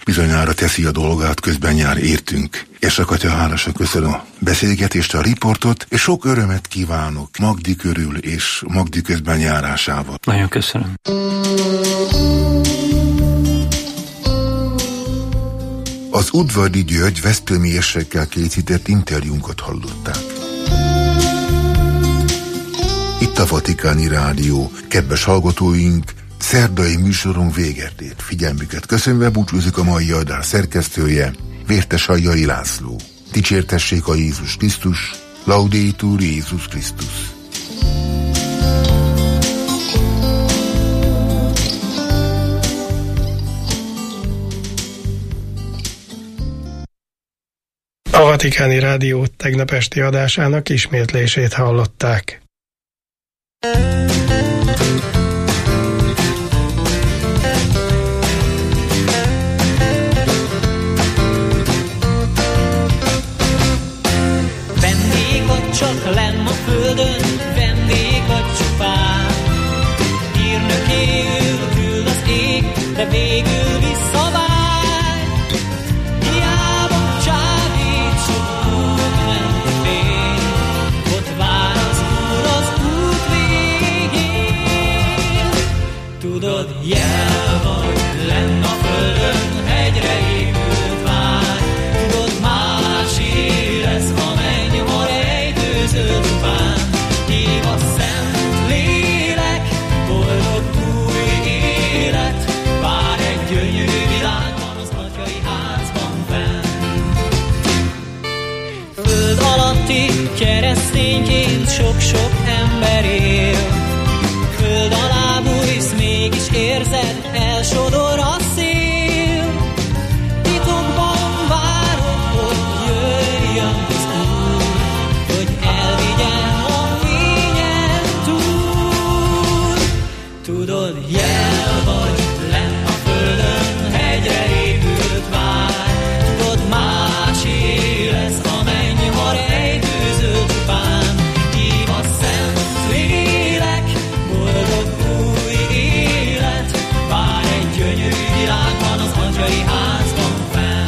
bizonyára teszi a dolgát, közben jár értünk. És a Katya, hálásan köszönöm a beszélgetést, a riportot, és sok örömet kívánok Magdi körül és Magdi közben járásával. Nagyon köszönöm. Az Udvardi György veszprémi érsekkel készített interjúnkat hallották. Itt a Vatikáni Rádió. Kedves hallgatóink, szerdai műsorunk véget ért. Figyelmüket köszönve búcsúzik a mai adás szerkesztője, Vértesajjai László. Dicsértessék a Jézus Krisztus, Laudetur Jézus Krisztus. A Vatikáni Rádió tegnap esti adásának ismétlését hallották. Vendég vagy csak lenn a földön, vendég vagy csupán. Hírnökéül küld az ég, de végül visszavág. Tudod, jel vagy lenn a földön, hegyre épült vár. Tudod, másé lesz a menny, ha rejtőzöl csupán. Hív a szent lélek, boldog új élet. Vár egy gyönyörű világban, az atyai házban fenn. Föld alatti keresztényként sok-sok ember él. Föld alá bújsz, mégis érzed, elsodor a szél. Titokban várod, hogy jöjjön az Úr, hogy elvigyen a fényen túl. Tudod, jel vagy lenn a földön, hegyre épült vár. Tudod, másé lesz a menny, ha rejtőzöl csupán. Hív a szent lélek, boldog új élet, vár egy gyönyörű világban, az atyai házban fenn.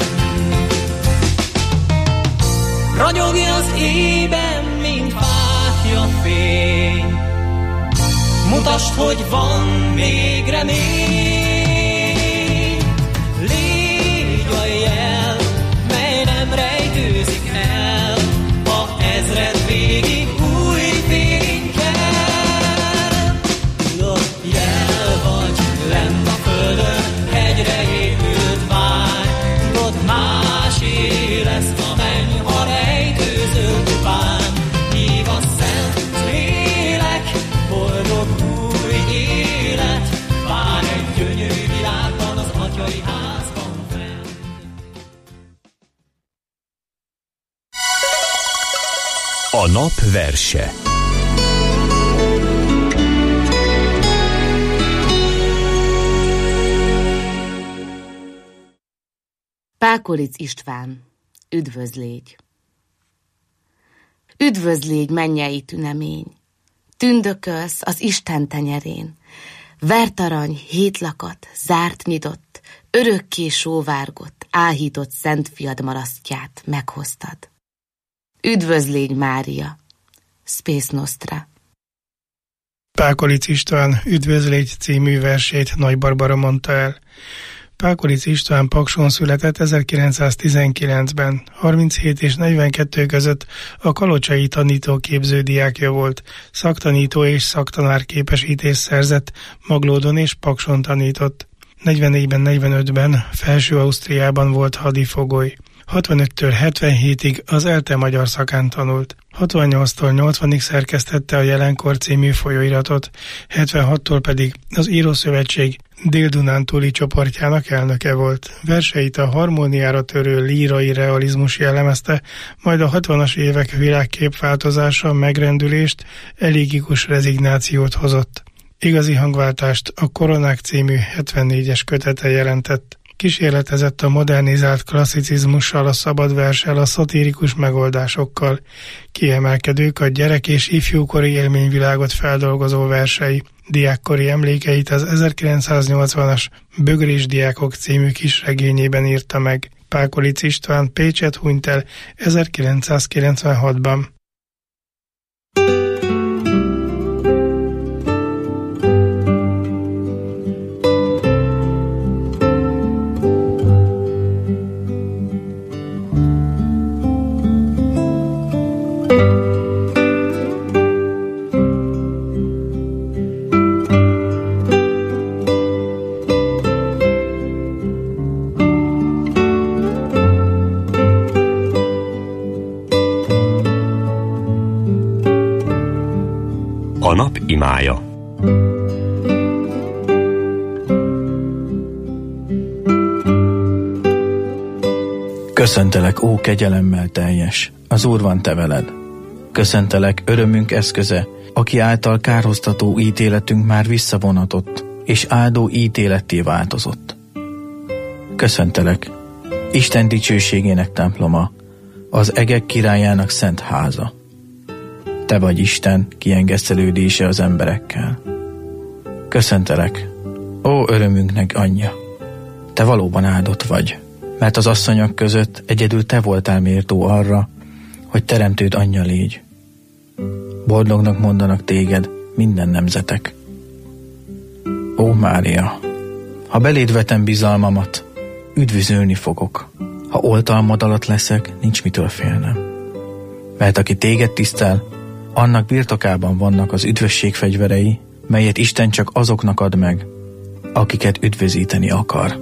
Ragyogja az ében, mint fákja fény, mutasd, hogy van még remény. Légy a jel, mely nem rejtőzik el, ha ezred végig új fény kell. Tudod, jel vagy lenn a földön, hegyre épült vár. Tudod, másé lesz a menny, ha rejtőzöl csupán. Hív a szent lélek, boldog új élet. Vár egy gyönyörű világban, az atyai házban fenn. A nap verse. Pákolic István, üdvözlégy! Üdvözlégy, mennyei tünemény! Tündökölsz az Isten tenyerén, vertarany, hétlakat, zárt nyitott, örökké sóvárgott, áhított szent fiad marasztját meghoztad. Üdvözlégy, Mária! Space Nostra. Pákolic István Üdvözlégy című versét Nagy Barbara mondta el. Pákolic István Pakson született ezerkilencszáztizenkilencben, harminchét és negyvenkettő között a kalocsai tanítóképző diákja volt, szaktanító és szaktanár képesítést szerzett, Maglódon és Pakson tanított. negyvennégyben negyvenötben Felső-Ausztriában volt hadifogoly. hatvanöttől hetvenhétig az ELTE magyar szakán tanult. hatvannyolctól nyolcvanig szerkesztette a Jelenkor című folyóiratot, hetvenhattól pedig az Írószövetség Dél-Dunántúli csoportjának elnöke volt. Verseit a harmóniára törő lírai realizmus jellemezte, majd a hatvanas évek világképváltozása megrendülést, elégikus rezignációt hozott. Igazi hangváltást a Koronák című hetvennégyes kötete jelentett. Kísérletezett a modernizált klasszicizmussal, a szabad verssel, a szatirikus megoldásokkal. Kiemelkedők a gyerek és ifjúkori élményvilágot feldolgozó versei. diákkori emlékeit az ezerkilencszáznyolcvanas Bögrés diákok című kisregényében írta meg. Pákolic István Pécset hunyt el ezerkilencszázkilencvenhatban. A nap imája. Köszöntelek, ó kegyelemmel teljes, az Úr van te veled. Köszöntelek, örömünk eszköze, aki által kárhoztató ítéletünk már visszavonatott, és áldó ítéletté változott. Köszöntelek, Isten dicsőségének temploma, az egek királyának szent háza. Te vagy Isten kiengesztelődése az emberekkel. Köszöntelek, ó örömünknek anyja, te valóban áldott vagy, mert az asszonyok között egyedül te voltál méltó arra, hogy teremtőd anyja légy. Boldognak mondanak téged minden nemzetek. Ó Mária, ha beléd vetem bizalmamat, üdvözölni fogok. Ha oltalmad alatt leszek, nincs mitől félnem. Mert aki téged tisztel, annak birtokában vannak az üdvösség fegyverei, melyet Isten csak azoknak ad meg, akiket üdvözíteni akar.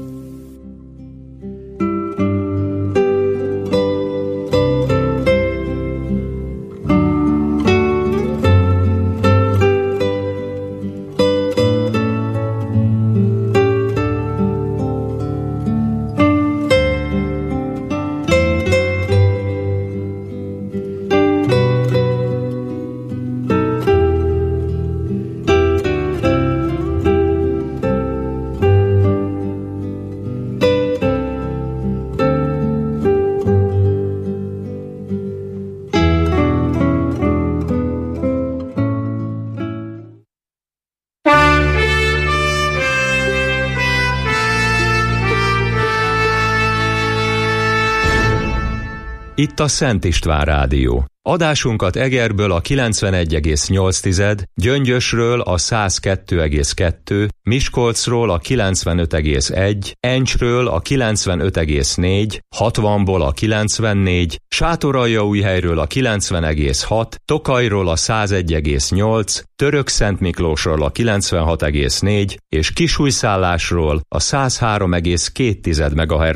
Itt a Szent István Rádió. Adásunkat Egerből a kilencvenegy egész nyolc, Gyöngyösről a száz kettő egész kettő, Miskolcról a kilencvenöt egész egy, Encsről a kilencvenöt egész négy, hatvanból a kilencvennégy, Sátoraljaújhelyről a kilencven egész hat, Tokajról a száz egy egész nyolc, Törökszentmiklósról a kilencvenhat egész négy és Kisújszállásról a száz három egész két MHz